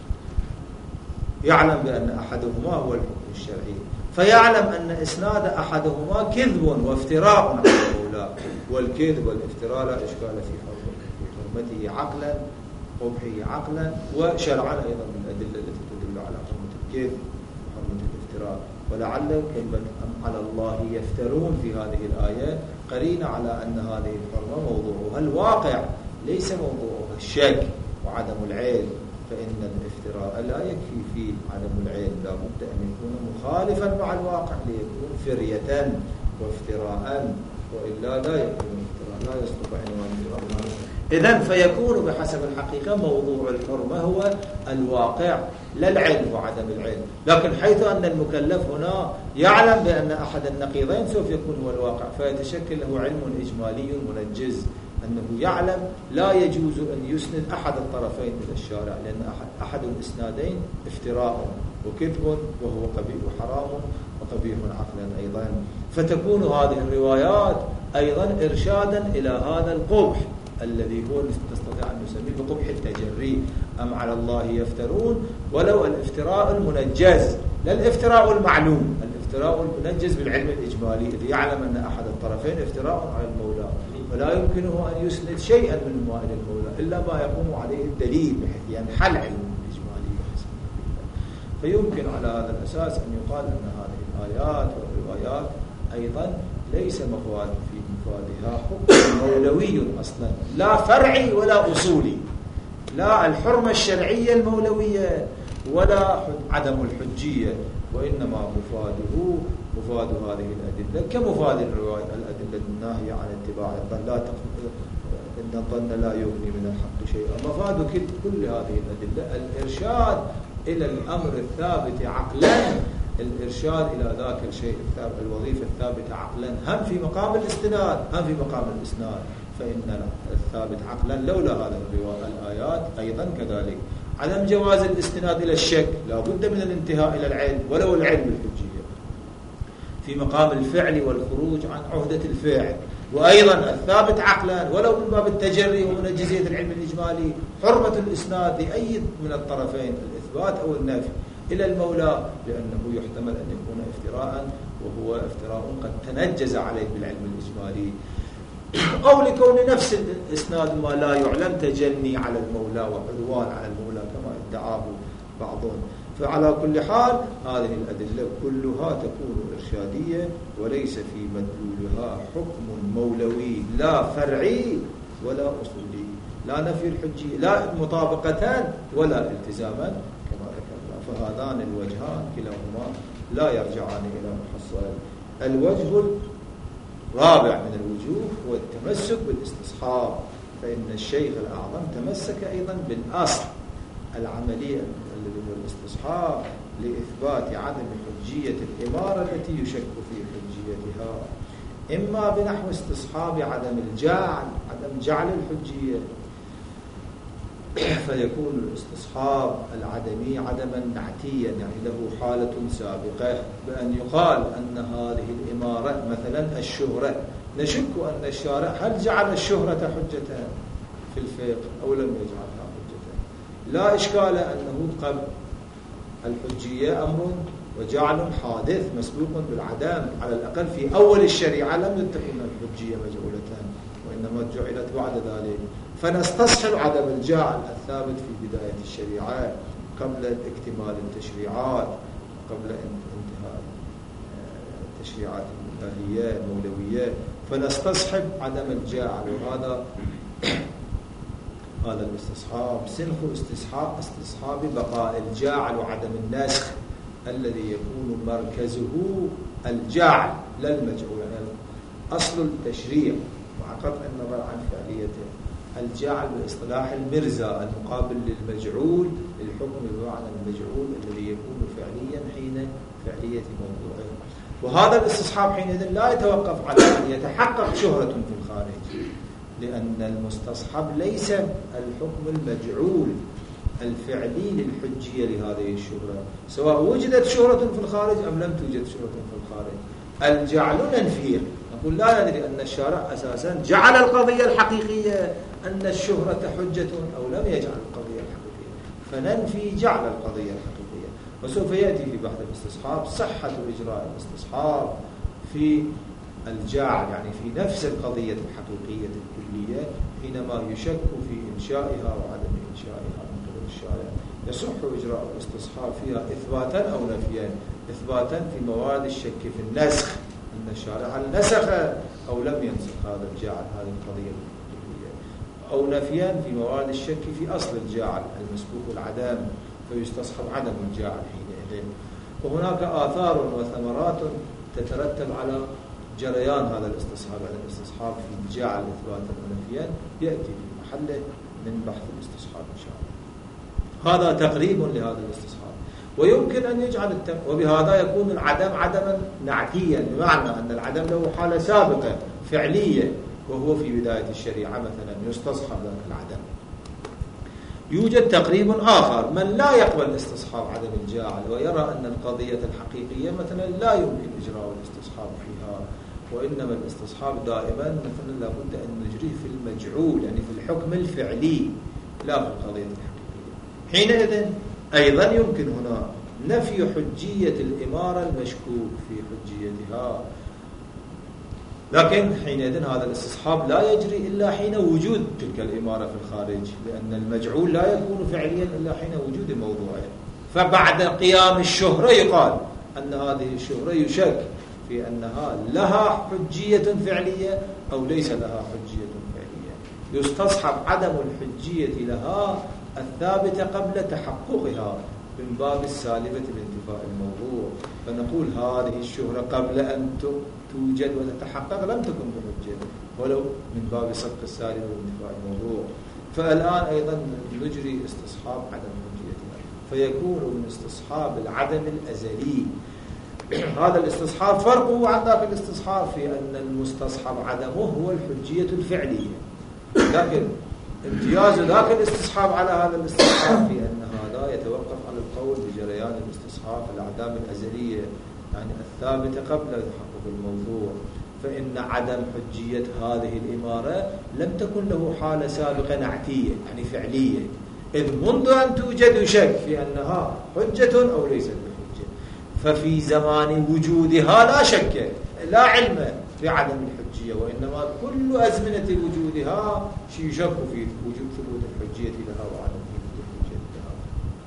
يعلم بأن أحدهما هو الحكم الشرعي، فيعلم أن إسناد أحدهما كذب وافتراء على المولى، والكذب والافتراء لا إشكال في حرمته عقلا، قبحه عقلا وشرعا أيضا من الأدلة التي تدل على حرمة الكذب وحرمة الافتراء. ولعل كلمة أم على الله يفترون في هذه الآية قرينة على أن هذه الحرمة موضوعها الواقع ليس موضوعها الشك وعدم العلم، فإن الافتراء لا يكفي فيه عدم العلم، لا بد أن يكون مخالفا مع الواقع ليكون فرية وافتراء، وإلا لا يكون افتراء، لا يصدق عنوان افتراء. إذن فيكون بحسب الحقيقة موضوع الحرمة هو الواقع لا العلم وعدم العلم، لكن حيث أن المكلف هنا يعلم بأن أحد النقيضين سوف يكون هو الواقع، فيتشكل له علم إجمالي منجز أنه يعلم لا يجوز أن يسند أحد الطرفين إلى الشارع، لأن أحد, أحد الإسنادين افتراء وكذب وهو قبيح وحرام وقبيح عقلا أيضا. فتكون هذه الروايات أيضا إرشادا إلى هذا القبح الذي هو نستطيع أن نسميه بقبح التجري. أم على الله يفترون، ولو الافتراء المنجز لا الافتراء المعلوم، الافتراء المنجز بالعلم الإجمالي إذ يعلم أن أحد الطرفين افتراء على المولى، فلا يمكنه أن يسند شيئا من موائد المولى إلا ما يقوم عليه الدليل بحيث ينحل علم الإجمالي بحسب الله. فيمكن على هذا الأساس أن يقال أن هذه الآيات والروايات أيضا ليس مفاد في مفادها حكم مولوي أصلا، لا فرعي ولا أصولي، لا الحرمة الشرعية المولوية ولا عدم الحجية، وإنما مفاده مفاد هذه الأدلة كمفاد الرواية الأدلة الناهية عن اتباع الظن، لا إن الظن لا يغني من الحق شيئا. مفاد كل هذه الأدلة الإرشاد إلى الأمر الثابت عقلا، الإرشاد إلى ذاك الشيء الثابت، الوظيفة الثابتة عقلا، هم في مقام الاستناد هم في مقام الإسناد. فإن الثابت عقلا لولا هذا الآيات أيضا كذلك عدم جواز الاستناد إلى الشك، لا بد من الانتهاء إلى العلم ولو العلم الحجية في مقام الفعل والخروج عن عهدة الفعل. وأيضا الثابت عقلا ولو من باب التجري ومنجزية العلم الإجمالي حرمة الإسناد لأي من الطرفين الإثبات أو النفي إلى المولى، لأنه يحتمل أن يكون افتراء وهو افتراء قد تنجز عليه بالعلم الإجمالي، أو لكون نفس الإسناد ما لا يعلم تجني على المولى وعدوان على المولى كما ادعاه بعضهم. فعلى كل حال هذه الأدلة كلها تكون إرشادية وليس في مدلولها حكم مولوي لا فرعي ولا أصولي، لا نفي الحجية لا مطابقة ولا التزاما كما ذكرنا. فهذان الوجهان كلاهما لا يرجعان إلى محصل. الوجه الرابع من الوجوه هو التمسك بالاستصحاب، فإن الشيخ الأعظم تمسك أيضا بالأصل العملية الذي هو الاستصحاب لإثبات عدم حجية الإمارة التي يشك في حجيتها، إما بنحو استصحاب عدم الجعل عدم جعل الحجية، فيكون الاستصحاب العدمي عدما نعتيا يعني له حالة سابقة، بأن يقال أن هذه الإمارة مثلا الشهرة، نشك أن الشارع هل جعل الشهرة حجة في الفقه أو لم يجعلها حجة. لا إشكال أنه قبل الحجية أمر وجعل حادث مسبوق بالعدم، على الأقل في أول الشريعة لم تكن الحجية مجعولة وإنما جعلت بعد ذلك، فنستصحب عدم الجعل الثابت في بداية الشريعة قبل اكتمال التشريعات قبل انتهاء التشريعات الإلهية المولوية، فنستصحب عدم الجعل. وهذا هذا الاستصحاب سنخ استصحاب استصحاب بقاء الجاعل وعدم النسخ الذي يكون مركزه الجعل لا المجعول، يعني أصل التشريع مع قطع النظر عن فعليته الجعل باصطلاح المرزا المقابل للمجعول، الحكم بمعنى المجعول الذي يكون فعليا حين فعلية موضوعه. وهذا الاستصحاب حينئذ لا يتوقف على أن يتحقق شهرة في الخارج، لأن المستصحب ليس الحكم المجعول الفعلي للحجية لهذه الشهرة، سواء وجدت شهرة في الخارج أم لم توجد شهرة في الخارج. الجعل ننفيه، نقول لا ندري أن الشارع أساسا جعل القضية الحقيقية أن الشهرة حجة أو لم يجعل القضية الحقيقية، فننفي جعل القضية الحقيقية. وسوف يأتي في بحث الاستصحاب صحة إجراء الاستصحاب في الجاعل، يعني في نفس القضية الحقيقية الكلية حينما يشك في إنشائها وعدم إنشائها من قبل الشارع، يصح إجراء الاستصحاب فيها إثباتا أو نفيا. إثباتا في مواد الشك في النسخ، أن الشارع هل نسخ أو لم ينسخ هذا الجاعل هذه القضية الكلية، أو نفيا في مواد الشك في أصل الجاعل المسبوق العدم، فيستصحب عدم الجاعل حينئذ. وهناك آثار وثمرات تترتب على جريان هذا الاستصحاب، يعني الاستصحاب في جعل إثباتا ونفيا يأتي في محله من بحث الاستصحاب إن شاء الله. هذا تقريب لهذا الاستصحاب. ويمكن أن يجعل التم... وبهذا يكون العدم عدما نعتيا، بمعنى أن العدم له حالة سابقة فعلية، وهو في بداية الشريعة مثلا يستصحب ذلك العدم. يوجد تقريب آخر، من لا يقبل استصحاب عدم الجاعل ويرى أن القضية الحقيقية مثلا لا يمكن إجراء الاستصحاب فيها، وإنما الاستصحاب دائما مثلا لابد أن نجريه في المجعول، يعني في الحكم الفعلي لا في القضية الحقيقية. حينئذ أيضا يمكن هنا نفي حجية الإمارة المشكوك في حجيتها، لكن حينئذ هذا الاستصحاب لا يجري إلا حين وجود تلك الإمارة في الخارج، لأن المجعول لا يكون فعليا إلا حين وجود موضوعه. فبعد قيام الشهرة يقال أن هذه الشهرة يشك في أنها لها حجية فعلية أو ليس لها حجية فعلية، يستصحب عدم الحجية لها الثابتة قبل تحققها من باب السالبة بانتفاء الموضوع. فنقول هذه الشهرة قبل أن توجد وتتحقق لم تكن بحجة، ولو من باب سبق السالبة بانتفاء الموضوع. فالآن أيضا نجري استصحاب عدم حجيتها، فيكون من استصحاب العدم الأزلي. هذا الاستصحاب فرقه عن ذاك الاستصحاب في أن المستصحب عدمه هو الحجية الفعلية، لكن امتياز ذاك الاستصحاب على هذا الاستصحاب في أن هذا يتوقف على القول بجريان الاستصحاب الأعدام الأزلية، يعني الثابتة قبل تحقق الموضوع. فإن عدم حجية هذه الإمارة لم تكن له حالة سابقة نعتية يعني فعلية، إذ منذ أن توجد يشك في أنها حجة أو ليست بحجة. ففي زمان وجودها لا شك لا علم بعدم الحجية، وإنما كل أزمنة وجودها يشك في وجود ثبوت الحجية لها وعدم ثبوت الحجية لها.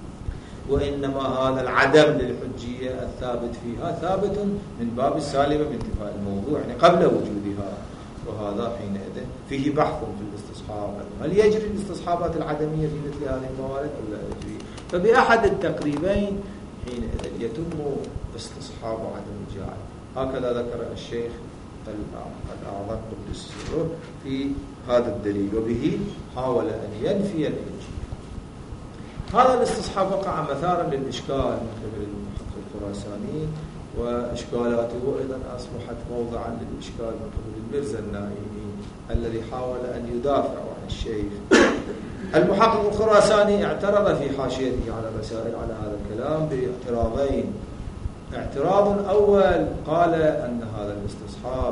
وإنما هذا العدم للحجية الثابت فيها ثابت من باب السالبة بانتفاء الموضوع، يعني قبل وجودها. وهذا حينئذ فيه بحث في الاستصحاب، هل يجري الاستصحابات العدمية في مثل هذه الموارد أو لا يجري؟ فبأحد التقريبين حينئذ يتم استصحاب عدم الجاعل. هكذا ذكر الشيخ الأعظم قدس سره في هذا الدليل، وبه حاول أن ينفي الحجية. هذا الاستصحاب وقع مثارا للإشكال من قبل المحقق الخراساني، وإشكالاته أيضا أصبحت موضعا للإشكال من قبل المرزا النائمي الذي حاول أن يدافع عن الشيخ. المحقق الخراساني اعترض في حاشيته على الرسائل على هذا الكلام باعتراضين. اعتراض أول قال أن هذا الاستصحاب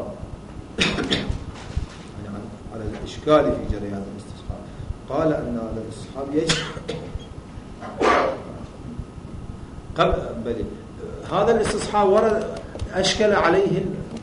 يعني على الإشكال في جريان الاستصحاب، قال أن هذا الاستصحاب يجب قبل بل هذا الاستصحاب ورد أشكل عليه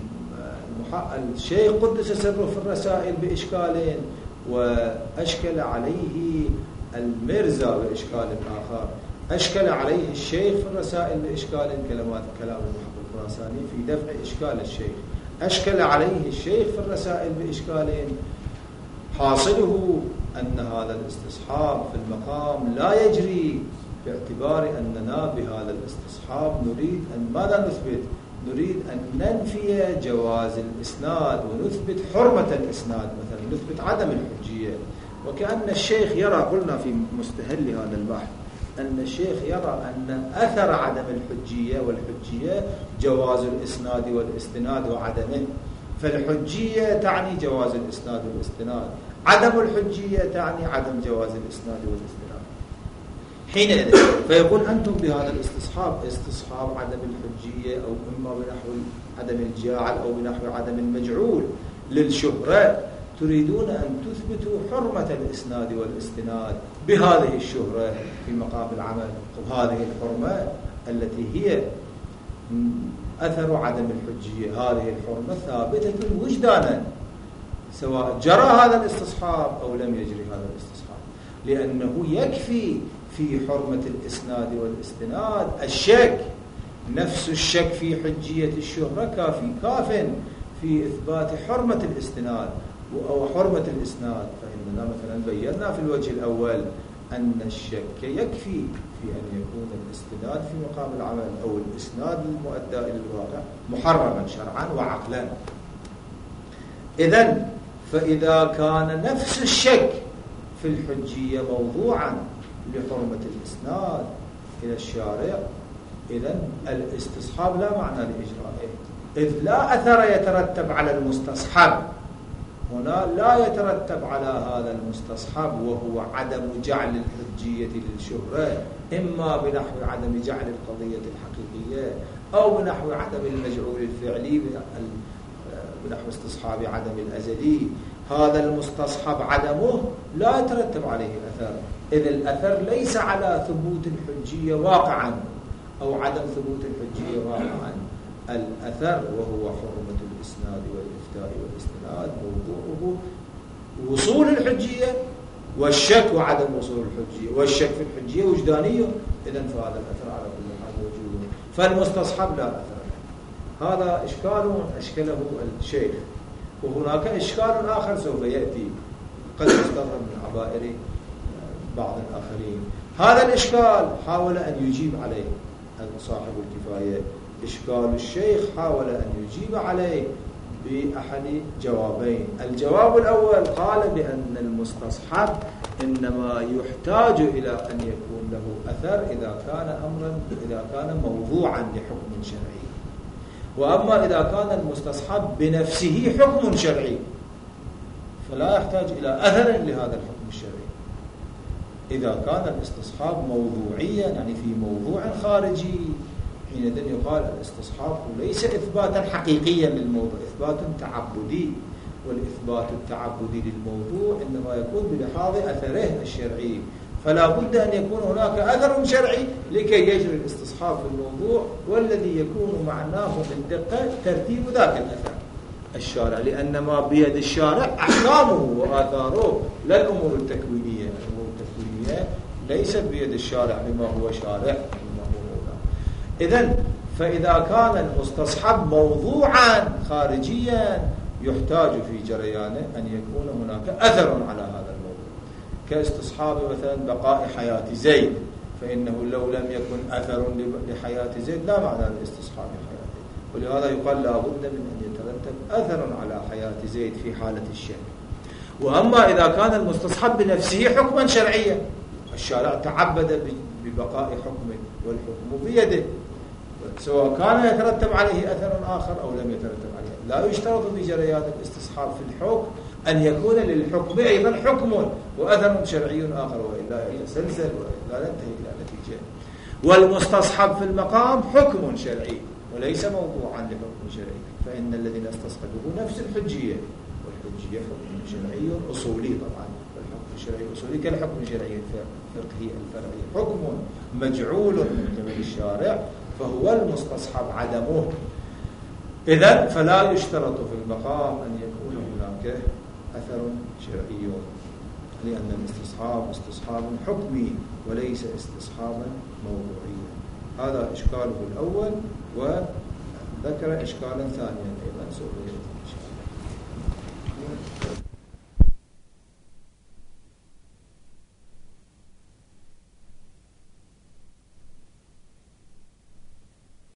الشيخ قدس سره في الرسائل بإشكالين، وأشكل عليه المرزا بإشكال آخر. أشكل عليه الشيخ في الرسائل بإشكال كلمات كلام المحقق الخراساني في دفع إشكال الشيخ. أشكل عليه الشيخ في الرسائل بإشكالين. حاصله أن هذا الاستصحاب في المقام لا يجري، باعتبار أننا بهذا الاستصحاب نريد أن ماذا نثبت؟ نريد أن ننفي جواز الإسناد ونثبت حرمة الإسناد، مثلا نثبت عدم الحجية. وكأن الشيخ يرى، قلنا في مستهل هذا البحث، أن الشيخ يرى أن أثر عدم الحجية والحجية جواز الإسناد والاستناد وعدمه. فالحجية تعني جواز الإسناد والاستناد، عدم الحجية تعني عدم جواز الإسناد والاستناد. حينئذ فيقول أنتم بهذا الاستصحاب استصحاب عدم الحجية أو إما بنحو عدم الجاعل أو بنحو عدم المجعول للشهرة، تريدون أن تثبتوا حرمة الإسناد والاستناد بهذه الشهرة في مقام العمل. وهذه الحرمة التي هي أثر عدم الحجية، هذه الحرمة ثابتة وجدانا سواء جرى هذا الاستصحاب أو لم يجري هذا الاستصحاب، لأنه يكفي في حرمة الإسناد والاستناد الشك، نفس الشك في حجية الشهرة كافي كاف في إثبات حرمة الاستناد أو حرمة الإسناد. فإننا مثلا بينا في الوجه الأول أن الشك يكفي في أن يكون الاستناد في مقام العمل أو الإسناد المؤدى إلى الواقع محرما شرعا وعقلا، إذن فإذا كان نفس الشك في الحجية موضوعا لحرمة الإسناد إلى الشارع، إذن الاستصحاب لا معنى لإجرائه، إذ لا أثر يترتب على المستصحب. هنا لا يترتب على هذا المستصحب وهو عدم جعل الحجية للشهرة، إما بنحو عدم جعل القضية الحقيقية أو بنحو عدم المجعول الفعلي، بنحو استصحاب عدم الأزلي. هذا المستصحب عدمه لا يترتب عليه أثر، إذ الأثر ليس على ثبوت الحجية واقعا أو عدم ثبوت الحجية واقعا. الأثر وهو حرمة الإسناد والإفتاء والاستناد موضوعه وصول الحجية والشك وعدم وصول الحجية، والشك في الحجية وجدانية، إذن فهذا الأثر على كل حال موجود، فالمستصحب لا أثر له. هذا إشكال أشكله الشيخ. وهناك إشكال آخر سوف يأتي قد يستظهر من عبائر بعض الآخرين. هذا الإشكال حاول أن يجيب عليه صاحب الكفاية. إشكال الشيخ حاول أن يجيب عليه بأحد جوابين. الجواب الأول قال بأن المستصحب إنما يحتاج إلى أن يكون له أثر إذا كان أمرا إذا كان موضوعا لحكم شرعي، وأما إذا كان المستصحب بنفسه حكم شرعي فلا يحتاج إلى أثر لهذا الحكم الشرعي. إذا كان الاستصحاب موضوعيا يعني في موضوع خارجي، حينئذ يقال الاستصحاب ليس إثباتا حقيقيا للموضوع، إثبات تعبدي، والإثبات التعبدي للموضوع إنما يكون بلحاظ أثره الشرعي، فلا بد أن يكون هناك أثر شرعي لكي يجري الاستصحاب في الموضوع، والذي يكون معناه بالدقة ترتيب ذاك الأثر الشارع، لأن ما بيد الشارع أحكامه وآثاره لا الأمور التكوينية. الأمور التكوينية ليست بيد الشارع بما هو شارع بما هو موضوع. إذن فإذا كان المستصحب موضوعا خارجيا يحتاج في جريانه أن يكون هناك أثر على هذا الموضوع، كاستصحاب مثلا بقاء حياة زيد، فإنه لو لم يكن أثر لحياة زيد لا معنى لاستصحاب حياته، ولهذا يقال لا بد من أن يترتب أثر على حياة زيد في حالة الشك. وأما إذا كان المستصحب بنفسه حكما شرعيا، الشارع تعبد ببقاء حكمه والحكم بيده، سواء كان يترتب عليه أثر آخر أو لم يترتب عليه. لا يشترط في جريان الاستصحاب في الحكم أن يكون للحكم أيضا حكم وأثر شرعي آخر، وإلا يتسلسل وإلا ننتهي إلى نتيجة. والمستصحب في المقام حكم شرعي وليس موضوعا لحكم شرعي، فإن الذين استصحبوه نفس الحجية، والحجية حكم شرعي أصولي طبعا، والحكم الشرعي أصولي كالحكم الشرعي الفقهي الفرعي، حكم مجعول من قبل الشارع فهو المستصحب عدمه. إذن فلا يشترط في المقام أن يكون هناك أثر شرعي، لأن الاستصحاب استصحاب حكمي وليس استصحابا موضوعيا. هذا إشكاله الأول، وذكر إشكالا ثانيا أيضا سوف يأتي إن شاء الله.